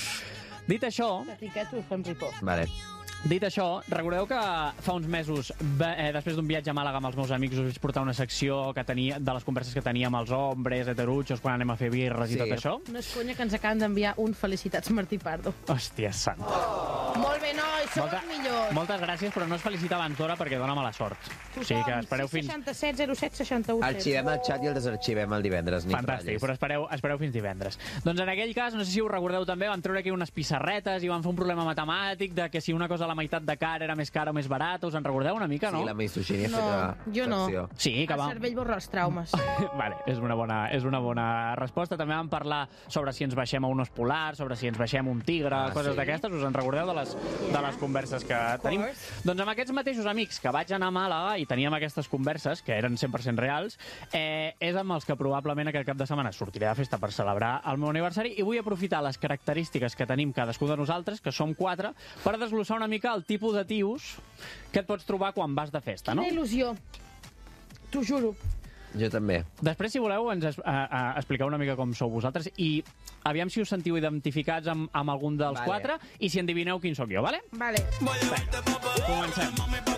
Dit això, T'etiqueto, fem ripó. Vale. dit això, recordeu que fa uns mesos, be- eh, després d'un viatge a Màlaga amb els meus amics, us vaig portar una secció que tenia, de les converses que teníem els homes, heterutxos, quan anem a fer birres Sí. i tot això? No és conya que ens acaben d'enviar un felicitats Martí Pardo. Hòstia santa. Molt bé, nois, sou Molta- els millors. Moltes gràcies, però no es felicita abans d'hora perquè dona mala sort. O sigui que espereu sis fins... seixanta set zero set seixanta u setze. Arxivem el xat i el desarxivem el divendres. Ni Fantàstic, ratllis. però espereu, espereu fins divendres. Doncs en aquell cas, no sé si us recordeu també, van treure aquí unes pissarretes i van fer un problema matemàtic de que si una cosa a la meitat de cara era més cara o més barata. Us en recordeu una mica, no? Sí, la misogynia No, feta jo no. secció. Sí, que El va... cervell borra els traumes. Vale, és una, bona, és una bona resposta. També vam parlar sobre si ens baixem a un os polar, sobre si ens baixem a un tigre, Ah, coses sí? d'aquestes. Us en recordeu de les, de les converses que tenim? Doncs amb aquests mateixos amics que vaig anar a Màlaga i teníem aquestes converses, que eren cent per cent reals, eh, és amb els que probablement aquest cap de setmana sortiré de festa per celebrar el meu aniversari i vull aprofitar les característiques que tenim cadascú de nosaltres, que som quatre, per desglossar una mica el tipus de tios que et pots trobar quan vas de festa, no? Quina il·lusió. T'ho juro. Jo també. Després, si voleu, ens es, a, a, expliqueu una mica com sou vosaltres i aviam si us sentiu identificats amb, amb algun dels Vale. quatre i si endivineu quin sóc jo, vale? Vale. Comencem.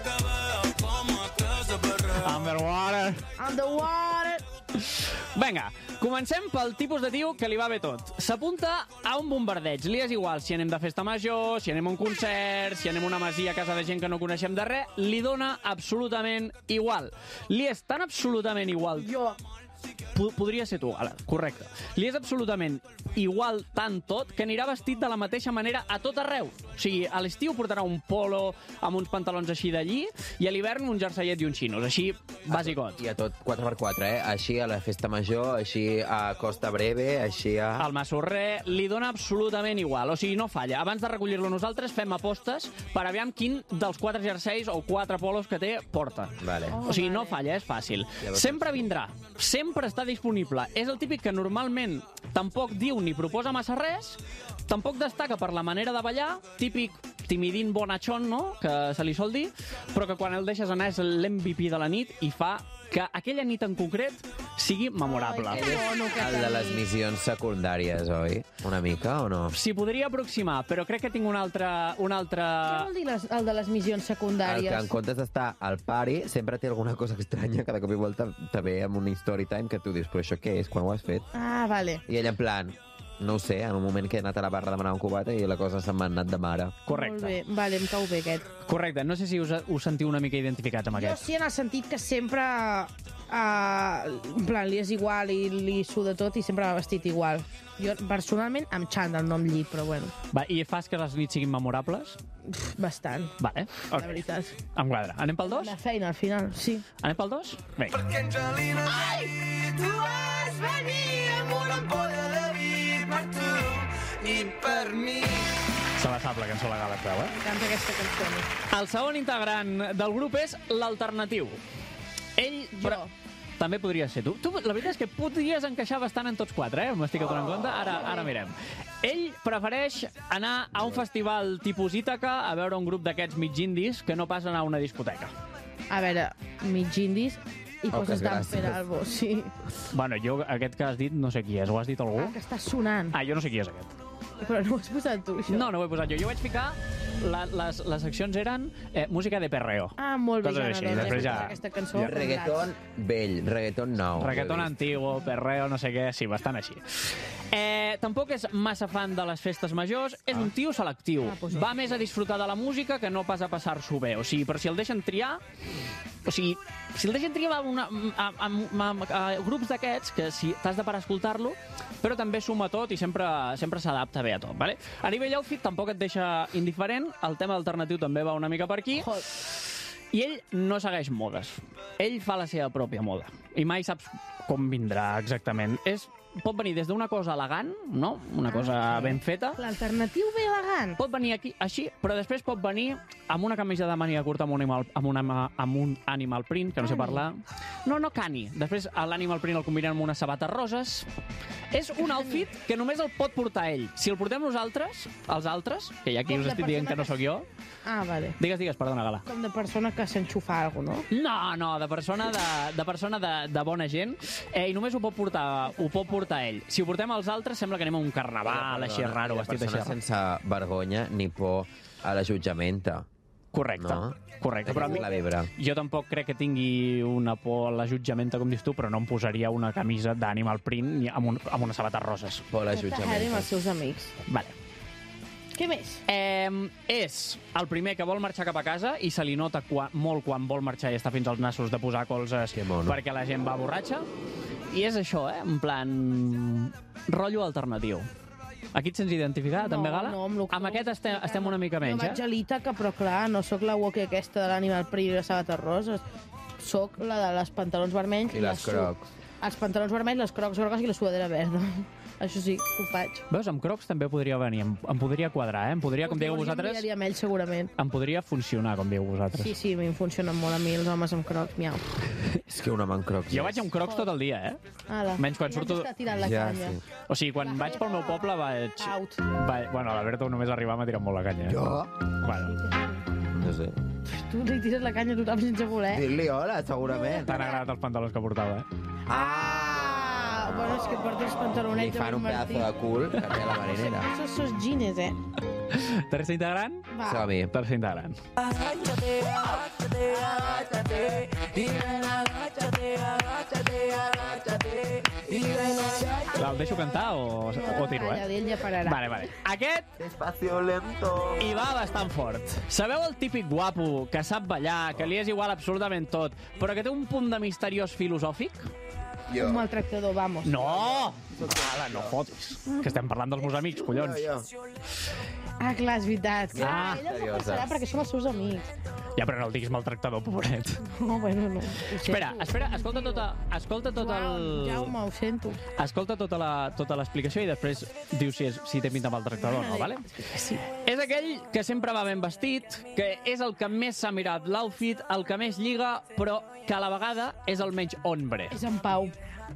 Underwater. Underwater. Vinga, comencem pel tipus de tio que li va bé tot. S'apunta a un bombardeig. Li és igual si anem de festa major, si anem a un concert, si anem a una masia a casa de gent que no coneixem de res, li dona absolutament igual. Li és tan absolutament igual... Jo. P- podria ser tu, ara, correcte. Li és absolutament igual tant tot que anirà vestit de la mateixa manera a tot arreu. O sigui, a l'estiu portarà un polo amb uns pantalons així d'allí i a l'hivern un jerseiet i uns xinos, així bàsicot. I a tot quatre per quatre, eh? Així a la festa major, així a Costa Breve, així a... El massorrer li dona absolutament igual, o sigui, no falla. Abans de recollir-lo nosaltres fem apostes per aviam quin dels quatre jerseis o quatre polos que té porta. Vale. Oh, o sigui, no falla, és fàcil. Sempre vindrà, sempre està disponible. És el típic que normalment tampoc diu ni proposa massa res, tampoc destaca per la manera de ballar, típic timidín bonachón, no?, que se li sol dir, però que quan el deixes anar és l'M V P de la nit i fa que aquella nit en concret sigui memorable. Ai, el de les missions secundàries, oi? Una mica, o no? S'hi podria aproximar, però crec que tinc un altre... Un altre... Què vol dir les, el de les missions secundàries? El que en comptes d'estar al pari sempre té alguna cosa estranya, cada cop i volta te ve amb un story time que tu dius, però això què és, quan ho has fet? Ah, vale. I ell en plan, no ho sé, en un moment que he anat a la barra a demanar un cubata i la cosa se m'ha anat de mare. Correcte. Molt bé, vale, em cau bé aquest. Correcte, no sé si us, us sentiu una mica identificats amb Jo aquest. sí, en el sentit que sempre... Uh, en plan, li és igual i li suda tot i sempre va vestit igual. Jo, personalment, em xandall, no em llit, però bueno. Va, i fas que les nits siguin memorables? Bastant. Vale, La veritat. Em quadra. Anem pel dos? La feina, al final, sí. Anem pel dos? Vinga. Perquè Angelina, ai, tu vas venir amb una ampolla de vi per tu i per mi. Se la sap, la cançó legal, et veu, eh? M'encanta aquesta cançó. El segon integrant del grup és l'Alternatiu. Ell... Però... També podria ser tu. Tu, la veritat és que podries encaixar bastant en tots quatre, eh? M'estic adonant compte. Ara, ara mirem. Ell prefereix anar a un festival tipus Ítaca a veure un grup d'aquests mig indis que no pas anar a una discoteca. A veure, mig indis i Poques poses Dan gràcies. Peralbo, sí. Bueno, jo aquest que has dit no sé qui és. Ho has dit algú? Ah, que està sonant. Ah, jo no sé qui és aquest. Però no ho has posat tu, això. No, no ho he posat jo. Jo vaig ficar... La, les, les seccions eren eh, música de perreo. Ah, molt bé, Coses Jana, així, doncs després he ja- posat aquesta cançó. ja- Reggaeton vell, reggaeton nou. Reggaeton antiguo, perreo, no sé què, sí, bastant així. Eh, tampoc és massa fan de les festes majors, és un tio selectiu. Ah, doncs Va més a disfrutar de la música que no pas a passar-s'ho bé. O sigui, però si el deixen triar... O sigui, si el deixen triar va a, una, a, a, a, a grups d'aquests, que si t'has de parar a escoltar-lo, però també suma tot i sempre sempre s'adapta bé a tot, vale? A nivell outfit tampoc et deixa indiferent, el tema alternatiu també va una mica per aquí, i ell no segueix modes. Ell fa la seva pròpia moda, i mai saps com vindrà exactament. És, pot venir des d'una cosa elegant, no? Una cosa ben feta. L'alternatiu bé elegant. Pot venir aquí així, però després pot venir amb una camisa de màniga curta amb un animal, amb una, amb un animal print, que no sé parlar. No, no cani. Després l'animal print el combinem amb unes sabates roses. És un outfit que només el pot portar ell. Si el portem nosaltres, els altres, que hi ha qui Com us de estic dient que persona no sóc jo... Ah, vale. Digues, digues, perdona, Gala. Com de persona que s'enxufa alguna cosa, no? No, no, de persona de, de, persona de, de bona gent, eh, i només ho pot, portar, ho pot portar ell. Si ho portem als altres, sembla que anem a un carnaval, així raro, vestit així. Persona sense vergonya ni por a la jutjamenta. Correcte, no? correcte. Però a mi, la vibra. jo tampoc crec que tingui una por a la jutjamenta, com dius tu, però no em posaria una camisa d'animal print ni amb, un, amb unes sabates roses. Por a la Harry amb els seus amics. Vale. Què més? Eh, és el primer que vol marxar cap a casa i se li nota qua, molt quan vol marxar i està fins als nassos de posar colzes perquè la gent va borratxa. I és això, eh? En plan... rotllo alternatiu. Aquí et sents identificar, No, també, Gala? no, amb lo que amb aquest estem, estem una mica Jo menys, vaig eh? a l'Ítaca, però clar, no sóc la woke aquesta de l'animal print i les sabates roses. Soc la de les pantalons vermells I les su- crocs. Els pantalons vermells, les crocs grogues i la sudadera verda. Això sí, ho faig. Veus, amb crocs també podria venir, em, em podria quadrar, eh? Em podria, com dieu Llavors jo vosaltres, enviaria amb ell, segurament. em podria funcionar, com dieu vosaltres. Sí, sí, a mi em funcionen molt a mi els homes amb crocs, miau. És que un home amb crocs... Jo vaig amb crocs tot el dia, eh? Ala. Menys quan Ja surto... ens està tirant la Ja, canya. sí. O sigui, quan vaig pel meu poble vaig... Out. vaig... Bueno, l'Alberto només arribar m'ha tirat molt la canya. Eh? Jo? Bueno, No sé. Tu li tires la canya a tothom sense voler. Dir-li hola, segurament. t'han agradat els pantalons que portava, eh? Ah, bueno, és que porta els Li pantalonets fan un pedazo de cul que té a la marinera. Esos sos jeans, eh? Tercer integrant? Va. Som-hi. Tercer integrant. Agáchate, agáchate, agáchate. Y ven, agáchate, agáchate, agáchate. Y ven, agáchate. El deixo cantar o, o tiro, Calla, eh? ell ja pararà. Vale, vale. Aquest Despacio lento. hi va bastant fort. Sabeu el típic guapo que sap ballar, que li és igual absolutament tot, però que té un punt de misteriós filosòfic? Un maltractador, vamos. No! Ala, no fotis. Que estem parlant dels meus amics, collons. Ah, clar, és veritat. Clar, Ah, ella s'ho seriosa. passarà perquè som els seus amics. Ja, però no el diguis maltractador, pobret. No, bueno, no. Ho sento. Espera, espera, escolta tota, escolta tot el... Uau, Jaume, ho sento. Escolta tota la- tota l'explicació i després dius si, és, si té pinta maltractador o no, vale? Sí. És aquell que sempre va ben vestit, que és el que més s'ha mirat l'outfit, el que més lliga, però que a la vegada és el menys hombre. És en Pau.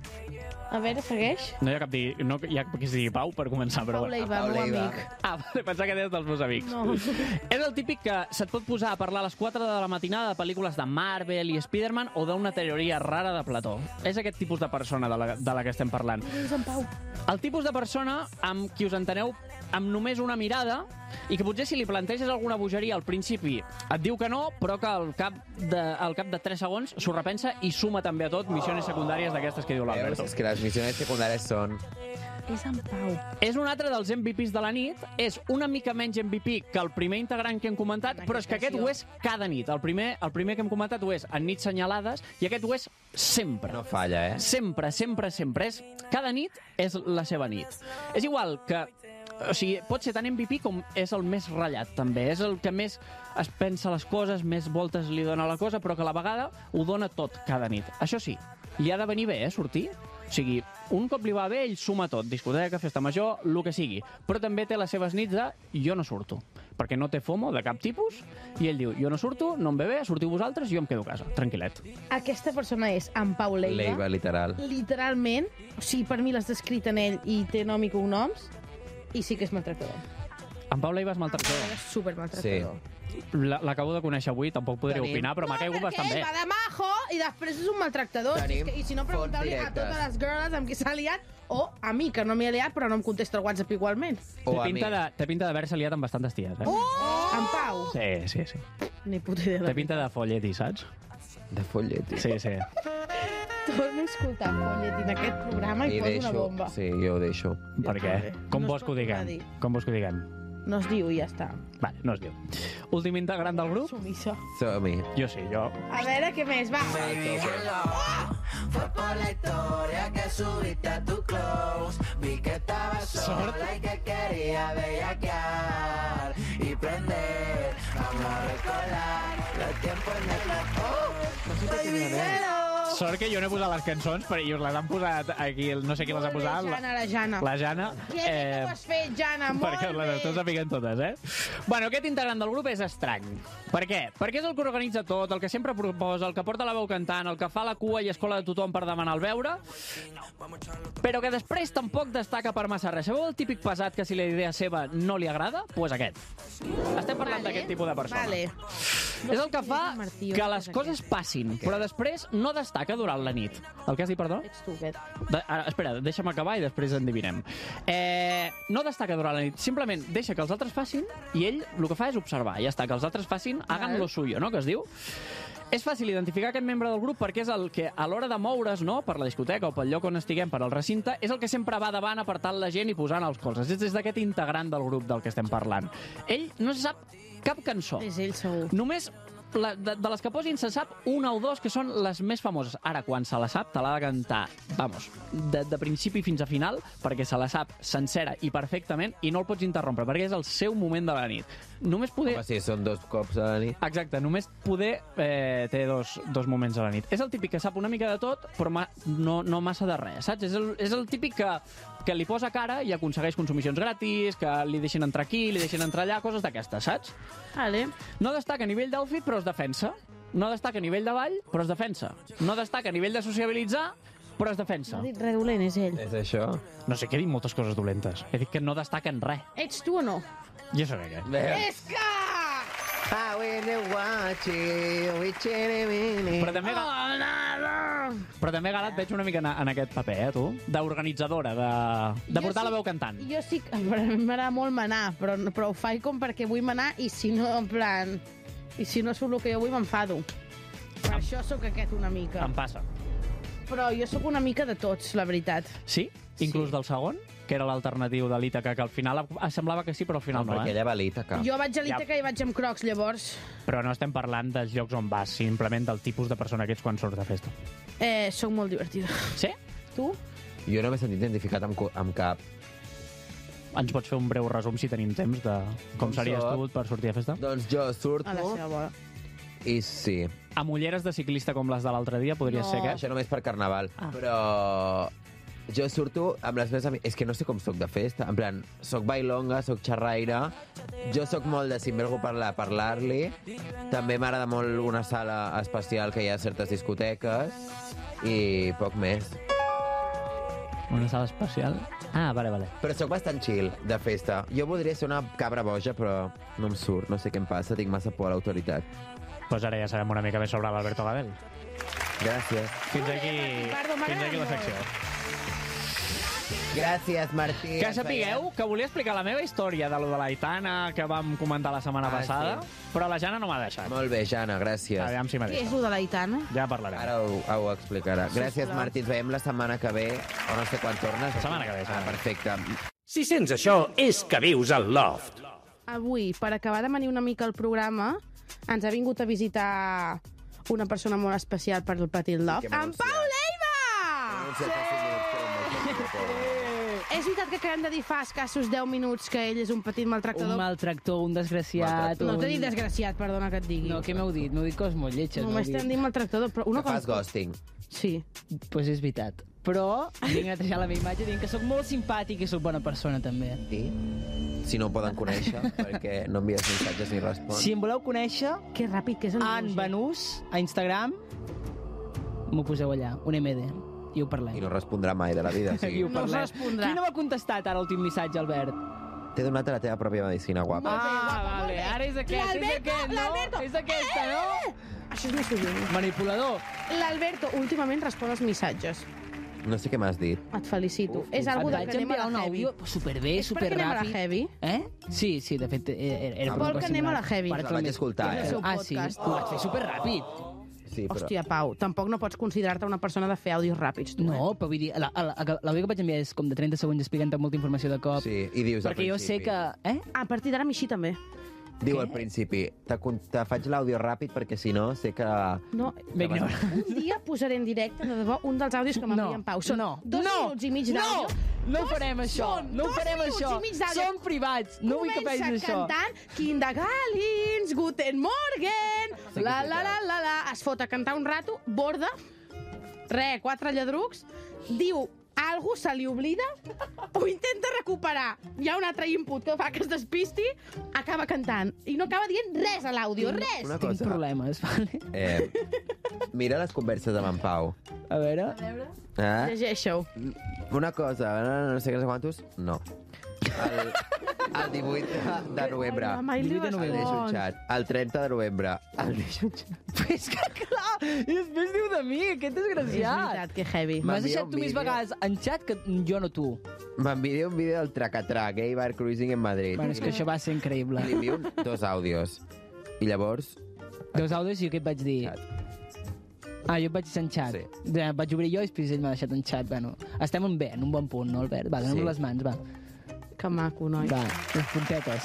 A veure, segueix. No hi ha cap, di... no hi ha qui es digui Pau per començar, però Pau Leiva, meu amic. Ah, vale, pensava que deies dels meus amics. No. És el típic que se't pot posar a parlar a les quatre de la matinada de pel·lícules de Marvel i Spider-Man o d'una teoria rara de Plató. És aquest tipus de persona de la, de la que estem parlant. És en Pau. El tipus de persona amb qui us enteneu amb només una mirada i que potser si li planteges alguna bogeria al principi et diu que no, però que al cap de, al cap de tres segons s'ho repensa i suma també a tot missions secundàries d'aquestes que diu Veus? l'Alberto. És que les missions secundàries són... És en Pau. És un altre dels M V Ps de la nit, és una mica menys M V P que el primer integrant que hem comentat, però és que aquest ho és cada nit. El primer, el primer que hem comentat ho és en nits senyalades i aquest ho és sempre. No falla, eh? Sempre, sempre, sempre. És, cada nit és la seva nit. És igual que... O sigui, pot ser tan M V P com és el més ratllat, també. És el que més es pensa les coses, més voltes li dona la cosa, però que a la vegada ho dona tot cada nit. Això sí, li ha de venir bé, eh, sortir. O sigui, un cop li va bé, ell suma tot. Discoteca, festa major, el que sigui. Però també té les seves nits de jo no surto. Perquè no té FOMO de cap tipus, i ell diu, jo no surto, no em ve bé, sortiu vosaltres, jo em quedo a casa, tranquil·let. Aquesta persona és en Pau Leiva. Leiva, literal. Literalment. O sigui, per mi l'has descrit en ell i té nom i cognoms. I sí que és maltractador. En Pau Leiva és maltractador. És supermaltractador. La- L'acabo de conèixer avui, tampoc podré Tenim- opinar, però m'ha caigut bastant bé. Ell va de majo i després és un maltractador. Tenim És que, I si no, pregunteu-li a fonts totes les girls amb qui s'ha liat o a mi, que no m'hi he liat, però no em contesta el WhatsApp igualment. Té pinta de- té pinta d'haver-se liat amb bastantes ties, eh? Oh! En Pau. Sí, sí, sí. Ni puta idea. Té pinta de folletti, saps? De folletti. Sí, sí. Torno a escoltar Follet en aquest programa i, I poso deixo... una bomba. Sí, jo ho deixo. Per què? Com No es vols que ho pot diguem? tornar a dir. Com vols que ho diguem? No es diu i ja està. Vale, no es diu. Últim integrant del grup? Sumissa. Som-hi. Jo sí, jo... A veure, què més? Va. Fue por la historia que subiste a tu close. Vi que estabas sola y que quería bellaquear y prender. Vamos a recordar los tiempos en el plató. Sort que jo no he posat les cançons, però i us les han posat aquí, no sé qui les ha posat. La Jana, la Jana. La Jana. Que bé que ho has fet, Jana, molt perquè les bé. esteu sapiguent totes, eh? Bueno, aquest integrant del grup és estrany. Per què? Perquè és el que organitza tot, el que sempre proposa, el que porta la veu cantant, el que fa la cua i escola de tothom per demanar el veure, però que després tampoc destaca per massa res. Sabeu el típic pesat que si la idea seva no li agrada? Doncs pues aquest. Estem parlant Vale. d'aquest tipus de persona. Vale. És el que fa Martí, que una les cosa coses passin, però després no destaca durant la nit. El que has dit, perdó? Ets tu, aquest. De, ara, espera, deixa'm acabar i després endevinem. Eh, no destaca durant la nit, simplement deixa que els altres facin i ell el que fa és observar. Ja està, que els altres facin, hagan lo suyo, no?, que es diu. És fàcil identificar aquest membre del grup perquè és el que, a l'hora de moure's, no?, per la discoteca o pel lloc on estiguem, per al recinte, és el que sempre va davant apartant la gent i posant els colzes. És des d'aquest integrant del grup del que estem parlant. Ell no se sap cap cançó. És ell, segur. Només la, de, de les que posin se sap una o dos que són les més famoses. Ara, quan se la sap, te l'ha de cantar, vamos, de, de principi fins a final, perquè se la sap sencera i perfectament i no el pots interrompre, perquè és el seu moment de la nit. Només poder... Home, sí, són dos cops a la nit. Exacte, només poder eh, té dos, dos moments a la nit. És el típic que sap una mica de tot, però ma no, no massa de res, saps? És el, és el típic que, que li posa cara i aconsegueix consumicions gratis, que li deixen entrar aquí, li deixen entrar allà, coses d'aquestes, saps? Vale. No destaca a nivell d'outfit, però es defensa. No destaca a nivell de ball, però es defensa. No destaca a nivell de sociabilitzar, però es defensa. No ha dit res dolent, és ell. És això? No sé, que he dit moltes coses dolentes. He dit que no destaca en res. Ets tu o no? Jo sé què. És que... Ah, when you watch it, we cherry Però també, Oh, nada. però també, Gala, et veig una mica en, en aquest paper, eh, tu? D'organitzadora, de, de Jo portar sí- la veu cantant. Jo sí que... A mi m'agrada molt manar, però, però ho faig com perquè vull manar i si no, en plan... I si no surt el que jo vull, m'enfado. Per això sóc aquest una mica. Em passa. Però jo sóc una mica de tots, la veritat. Sí? Inclús del segon? Que era l'alternatiu de l'Ítaca, que al final em semblava que sí, però al final no, perquè eh? ella va a l'Ítaca. Jo vaig a l'Ítaca Ja. i vaig amb crocs, llavors. Però no estem parlant dels llocs on vas, simplement del tipus de persona que ets quan surts de festa. Eh, soc molt divertida. Sí? Jo no m'he sentit identificat amb, co- amb cap. Ens pots fer un breu resum, si tenim temps, de com, Com series soc? tu per sortir a festa? Doncs jo surto... A la seva bola. I sí. Amb ulleres de ciclista com les de l'altre dia, podria No. ser que... Això només per carnaval. Ah. Però jo surto amb les meves amics... És que no sé com soc de festa. En plan, soc bailonga, soc xerraire. Jo soc molt de, si em ve algú parlar, parlar-li. També m'agrada molt una sala especial que hi ha a certes discoteques. I poc més. Una sala especial? Ah, vale, vale. Però sóc bastant chill, de festa. Jo voldria ser una cabra boja, però no em surt. No sé què em passa, tinc massa por a l'autoritat. Doncs pues ara ja sabem una mica més sobre l'Alberto Gadel. Gràcies. Fins aquí, Pardo, fins m'agrada aquí la molt. secció. Gràcies, Martí. Que Ens sapigueu que volia explicar la meva història de lo de l'Aitana que vam comentar la setmana Ah, passada, sí. però la Jana no m'ha deixat. Molt bé, Jana, gràcies. Aviam si m'ha Què és deixat. lo de l'Aitana? Ja parlarem. Ara ho, ho explicarà. Gràcies, Sisplau. Martí. Ens veiem la setmana que ve, o no sé quan tornes. La setmana que ve, Ah, setmana. perfecte. Si sents això, és que vius al Loft. Avui, per acabar de venir una mica al programa, ens ha vingut a visitar una persona molt especial per el Petit Loft. Que m'ha En Pau Leiva! Anunciat fa cinc minuts que era un maltractador. És veritat que acabem de dir fa escassos deu minuts que ell és un petit maltractador? Un maltractor, un desgraciat... No un... t'he dit desgraciat, perdona que et digui. No, què m'heu dit? M'heu dit coses molt lletges. Només m'heu t'hem dit. dit maltractador, però una Que fas cosa... ghosting. Sí. Doncs pues és veritat. Però vinc a netejar la meva imatge dient que sóc molt simpàtic i sóc bona persona, també. I? Si no ho poden conèixer, perquè no envies missatges ni respons. Si em voleu conèixer, que ràpid que és el en Benús, a Instagram, m'ho poseu allà, un M D, i ho parlem. I no respondrà mai de la vida. O I sigui, ho parlem. Qui no m'ha contestat ara l'últim missatge, Albert? T'he donat a la teva pròpia medicina, guapa. Ah, vale, ara és aquest, és L'Alberto, aquest, no? l'Alberto. És aquesta, no? Això és misogini. Manipulador. L'Alberto últimament respon als missatges. No sé què m'has dit. Et felicito. Uf, és algú Et de vaig que anem a enviar la un heavy. àudio superbé, És perquè anem a la superràpid. heavy? Eh? Sí, sí, de fet, era, era Ah, vol que anem a la heavy. Per El vaig escoltar, És el eh? seu Ah, sí, podcast. ho vaig fer superràpid. Sí, però... Hòstia, Pau, tampoc no pots considerar-te una persona de fer àudios ràpids, tu, No, però vull dir, la- la- la- l'àudio que vaig enviar és com de trenta segons explicant molta informació de cop. Sí, i dius al Perquè jo sé principi. que... Eh? A partir d'ara m'hi també. Diu al principi, te, con- te faig l'àudio ràpid perquè si no sé que... No, M'ignora. un dia posaré en directe, de debò, un dels àudios que m'envia en Pau. Són no, dos no, minuts i mig no, d'àudio. no Dos- farem això, són no dos farem minuts això. i mig d'àudio. Som privats, no vull que Comença facis això. cantant Kindergartens, Guten Morgen, la la la la la, es fot a cantar un rato, borda, re, quatre lladrucs, diu algú se li oblida, ho intenta recuperar. Hi ha un altre input que fa que es despisti, acaba cantant. I no acaba dient res a l'àudio, res. Una Tinc cosa. problemes, vale? Eh, mira les converses amb en Pau. A veure... Eh? Llegeixo. Una cosa, no, no sé què, no sé quantos, no. El, el divuit de, de novembre. Ai, mai li divuit de novembre. El deixo respons. un xat. El trenta de novembre. El deixo un xat. És que clar, i després diu de mi, aquest És desgraciat. veritat, que heavy. M'has M'envia deixat un tu més vídeo. vegades en xat que jo no tu. M'envia un vídeo del Tracatrà, Gay Bar Cruising en Madrid. Bueno, és que això va ser increïble. I li envio un- dos àudios. I llavors... Dos àudios i jo què et vaig dir? Ah, jo et vaig deixar en xat. Sí. Vaig obrir jo i després ell m'ha deixat en xat. Bueno, estem en bé, en un bon punt, no, Albert? Va, donem Sí. les mans, va. Que maco, noi. Va, les puntetes.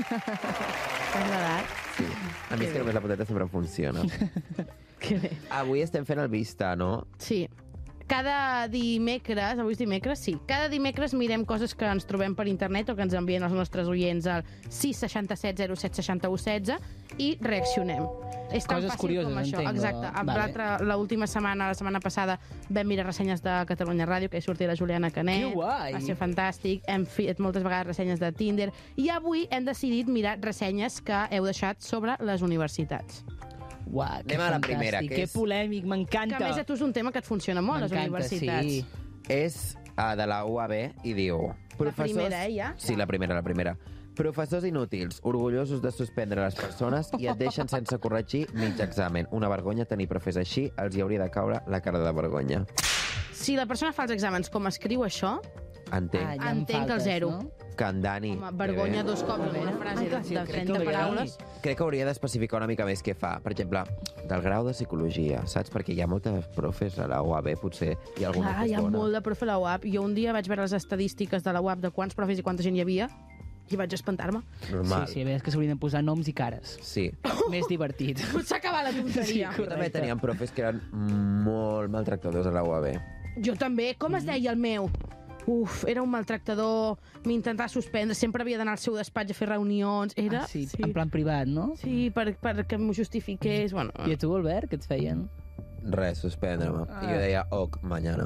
T'ha agradat? Sí. A mi és que només la poteta sempre em funciona. Que bé. Avui estem fent el Vista, no? Sí. Cada dimecres, avui és dimecres, sí, cada dimecres mirem coses que ens trobem per internet o que ens envien els nostres oients al sis seixanta set zero set seixanta u setze i reaccionem. És tan Coses fàcil curioses, com això. entenc, Exacte. o- Amb vale. l'altra- L'última setmana, la setmana passada, vam mirar ressenyes de Catalunya Ràdio, que hi sortia la Juliana Canet. Que guai! Va ser fantàstic. Hem fet moltes vegades ressenyes de Tinder. I avui hem decidit mirar ressenyes que heu deixat sobre les universitats. Uau, que Anem a la fantàstic, primera, que que és- polèmic, m'encanta. Que a més a tu és un tema que et funciona molt, les M'encanta, universitats. sí. És uh, de la U A B i diu... primera, eh, ja? Sí, la primera, la primera. Professors inútils, orgullosos de suspendre les persones i et deixen sense corregir mig examen. Una vergonya tenir profes així, els hi hauria de caure la cara de vergonya. Si la persona fa els exàmens com escriu això, Entenc. Ah, ja en Entenc faltes, el zero. no? Que en Dani... home, vergonya eh, dos cops en una frase de, de trenta paraules. Crec que hauria d'especificar una mica més què fa. Per exemple, del grau de psicologia, saps? Perquè hi ha moltes profes a la U A B, potser hi ha alguna Clar, que hi és ha bona. molt de profe a la U A B. Jo un dia vaig veure les estadístiques de la U A B de quants profes i quanta gent hi havia i vaig espantar-me. Normal. Sí, sí, a veure, és que s'haurien de posar noms i cares. Sí. Més divertit. Potser acabar la tonteria. Jo també teníem profes que eren molt maltractadors a la U A B. Jo també. Com es deia el meu? Uf, era un maltractador, m'intentava suspendre, sempre havia d'anar al seu despatx a fer reunions. Era... Ah, sí, sí, en plan privat, no? Sí, per, perquè m'ho justifiqués. Bueno, I a tu, Albert, què et feien? Res, suspendre-me. Ah. I jo deia, ok, mañana.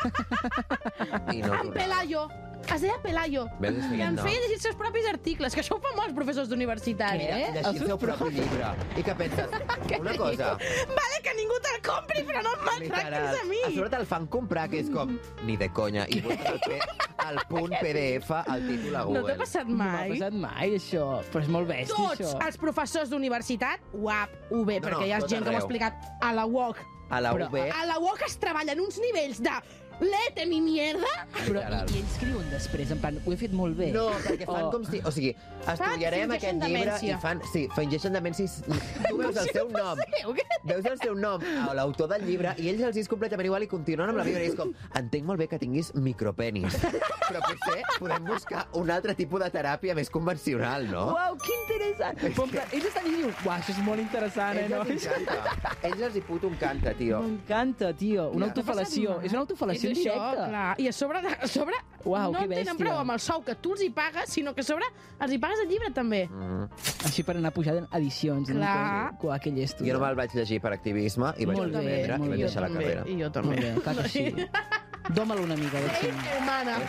I no En Pelayo. Es deia Pelayo. Ves, I em no. feia llegir els seus propis articles, que això ho fan molts professors d'universitat. Mira, llegir el seu propi llibre. I que penses, una cosa... Vale, que ningú te'l compri, però no em maltractis a mi. A sobre te'l fan comprar, que és com, ni de conya. I busques el, P, el punt P D F al títol a Google. No t'ha passat No mai? m'ha passat mai, això. Però és molt bèstia, Tots això. els professors d'universitat, uap, U B, No, perquè no, hi ha tot gent que m'ho ha arreu. explicat a la U O C. A la U B... A la U O C es treballen uns nivells de lete mi mierda. Però i, i ells escriuen després, en plan, ho he fet molt bé. No, perquè fan O- com si... O sigui, estudiarem fingeixen aquest llibre demència. i fan... Sí, fingeixen demència. Tu veus el seu nom. Veus el seu nom a l'autor del llibre i ells els és completament igual i continuen amb la vida. I és com, entenc molt bé que tinguis micropenis, però potser podem buscar un altre tipus de teràpia més convencional, no? Uau, que interessant. Però, en plan, ells estan dient, uau, això és molt interessant, eh, Ells no? els encanta. Ells els hi puto encanta, tio. M'encanta, tio. Una Ja. autofal·lació. És una autofal·lació en És això, directe. clar. I a sobre, a sobre Uau, no que en tenen bèstia. prou amb el sou que tu els hi pagues, sinó que a sobre els hi pagues el llibre també. Mm. Així per anar pujant edicions. Clar. No? Uau, que llesto. Jo no me'l vaig llegir per activisme i vaig Molt bé, aprendre molt i vaig bé. deixar la també, carrera. I jo Molt també. bé, clar que sí. Dóma'l una mica, Betsy. Hermana.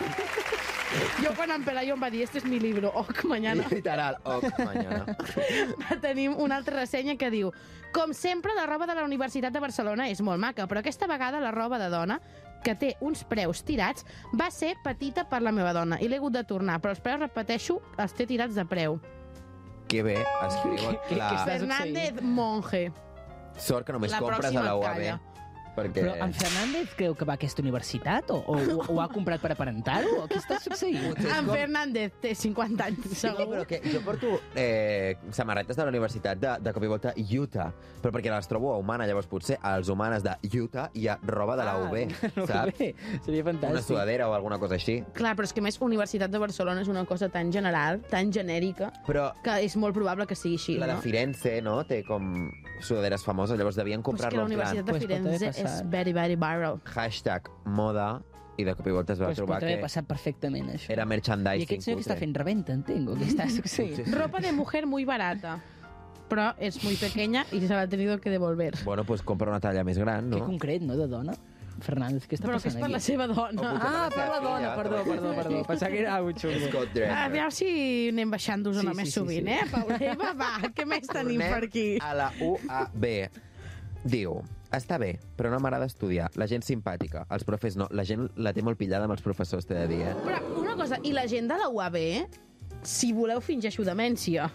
Jo quan en Pelayo em va dir, este es mi libro, ok, mañana. Literal, ok, mañana. Tenim una altra ressenya que diu: com sempre, la roba de la Universitat de Barcelona és molt maca, però aquesta vegada la roba de dona, que té uns preus tirats, va ser petita per la meva dona i l'he hagut de tornar, però els preus, repeteixo, els té tirats de preu. Que bé, escriu la... Fernández Monge. Sort que només La compres a pròxima la U A B. calla. Perquè... Però en Fernández creu que va a aquesta universitat? O, o, o ho ha comprat per aparentar-ho? O què està succeint? En Fernández té cinquanta anys, No, segur. però que jo porto eh, samarretes de la universitat de, de cop i volta Utah, però perquè les trobo a Humana, llavors potser als Humanes de Utah hi ha roba de la U B, Ah, saps? bé, seria fantàstic. Una sudadera o alguna cosa així. Clar, però és que a més Universitat de Barcelona és una cosa tan general, tan genèrica, Però que és molt probable que sigui així, la de no? Firenze, no?, té com sudaderes famoses, llavors devien Però és que comprar-lo la en Universitat de plan... Firenze és very, very viral. Hashtag moda, i de cop i volta es va Pues trobar pot haver que passat perfectament, això. era I merchandising. aquest senyor que està cutre. fent reventa, entenc, o què està succeint? Ropa de mujer muy barata, però és muy pequeña y se la ha tenido que devolver. Bueno, pues compra una talla més gran, Que no? concret, no?, de dona. Fernández, què està Però que és passant per la aquí? seva dona. Ah, per la dona, perdó, perdó, perdó. Pensava que era algo xungo. Scott Dresser. A veure si anem baixant d'Osona Sí, sí, més sí, sovint, sí. eh, Paula Eva? Va, què més tenim Tornem per aquí? a la U A B. Diu, està bé, però no m'agrada estudiar. La gent simpàtica, els profes no. La gent la té molt pillada amb els professors, t'he de dir, eh? Però una cosa, i la gent de la U A B, si voleu fingeixo demència.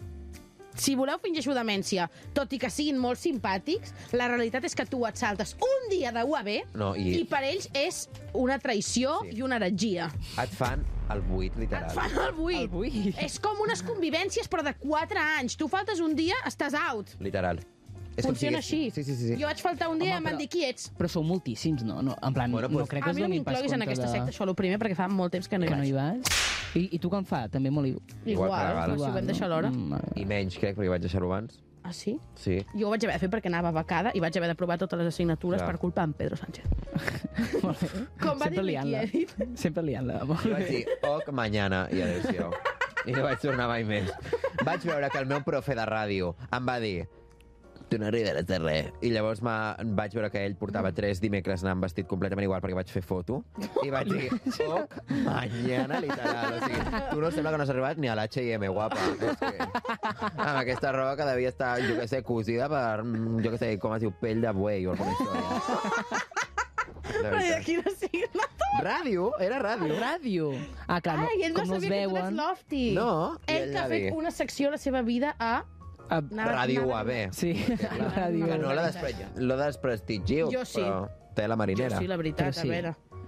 Si voleu fingeixo demència, tot i que siguin molt simpàtics, la realitat és que tu et saltes un dia de U A B No, i- i per ells és una traïció Sí. i una heretgia. Et fan el buit, literal. Et fan el buit. El buit. És com unes convivències, però de quatre anys. Tu faltes un dia, estàs out. Literal. És com si Funciona hagués- així. Sí, sí, sí. sí. Jo vaig faltar un dia Home, i em van però- dir qui ets. Però sou moltíssims, no? no en plan, Bueno, no pues- crec que A es mi no donin pas m'incloguis en compte aquesta de... secta, això el primer, perquè fa molt temps que no hi Que no hi vaig. vas? I, I tu què en fa? També molt... Igual, Igual que la Gala. però si ho vam deixar a l'hora. Mm, I menys, crec, perquè vaig deixar-ho abans. Ah, sí? Sí. Jo ho vaig haver de fer perquè anava becada i vaig haver de provar totes les assignatures Clar. per culpa d'en Pedro Sánchez. molt bé. Com va Sempre dir liant-la. Miqui, Sempre liant-la. Molt Jo vaig bé. dir, ok, mañana, i adéu-siau. I no vaig tornar mai més. Vaig veure que el meu profe de ràdio em va dir tu no arribaràs a res. I llavors vaig veure que ell portava tres dimecres anant vestit completament igual perquè vaig fer foto. I vaig dir, ok, mañana, literal. O sigui, tu no sembla que no has arribat ni a l'H i M, guapa. És que, amb aquesta roba que devia estar, jo què sé, cosida per, jo què sé, com es diu, pell de buei o alguna història. De Però i veritat. aquí no signa tot. Ràdio, era ràdio. Ràdio. Ah, clar, no, Ai, ell no com no es sabia que tu eres veuen... lofty. No, i Ell ell que ha va fet dir- una secció a la seva vida a... A... Anava- Ràdio anava- U A B. Sí, la ràdio. Que no la, despre... la desprestigio, Jo sí. però té la marinera. Jo sí, la veritat, Però sí. a veure.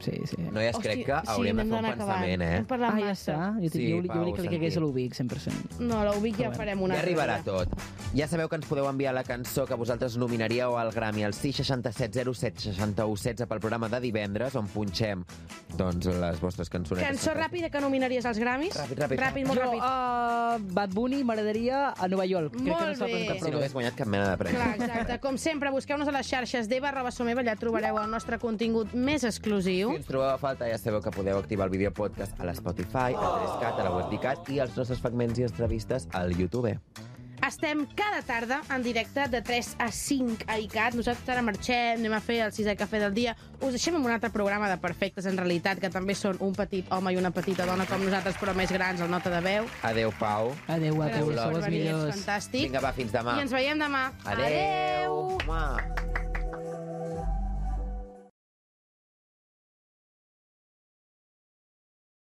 Sí, sí. Noies, crec que hauríem de fer un pensament, eh? Hem parlat Ah, ja massa. està. Jo, Sí, jo, jo, Pau, volia que li caigués a l'Ubic, cent per cent. No, l'Ubic ja farem una Ja altra arribarà dia. tot. Ja sabeu que ens podeu enviar la cançó que vosaltres nominaríeu al Grammy al sis sis set zero set sis u un setze pel programa de divendres, on punxem doncs, les vostres cançonetes. Cançó ràpida que nominaries als Grammys? Ràpid, ràpid. Ràpid, molt Jo, ràpid. uh, Bad Bunny m'agradaria a Nova York. Crec que Molt no s'ha bé. presentat Si prou no bé. hagués guanyat cap mena de premi. Clar, exacte. Com sempre, busqueu-nos a les xarxes d'Eva arroba Someva, allà trobareu el nostre contingut més exclusiu. Si ens trobeu a falta, ja sabeu que podeu activar el vídeo podcast a l'Spotify, a tres cat, a la WebDicat i els nostres fragments i entrevistes al YouTube. Estem cada tarda en directe de tres a cinc a ICAT. Nosaltres ara marxem, anem a fer el sisè cafè del dia. Us deixem amb un altre programa de Perfectes, en realitat, que també són un petit home i una petita dona com nosaltres, però més grans, al Nota de Veu. Adeu, Pau. Adeu, guapos, Gràcies sou per els venir, ets millors. fantàstic. Vinga, va, fins demà. I ens veiem demà. Adeu. Adeu.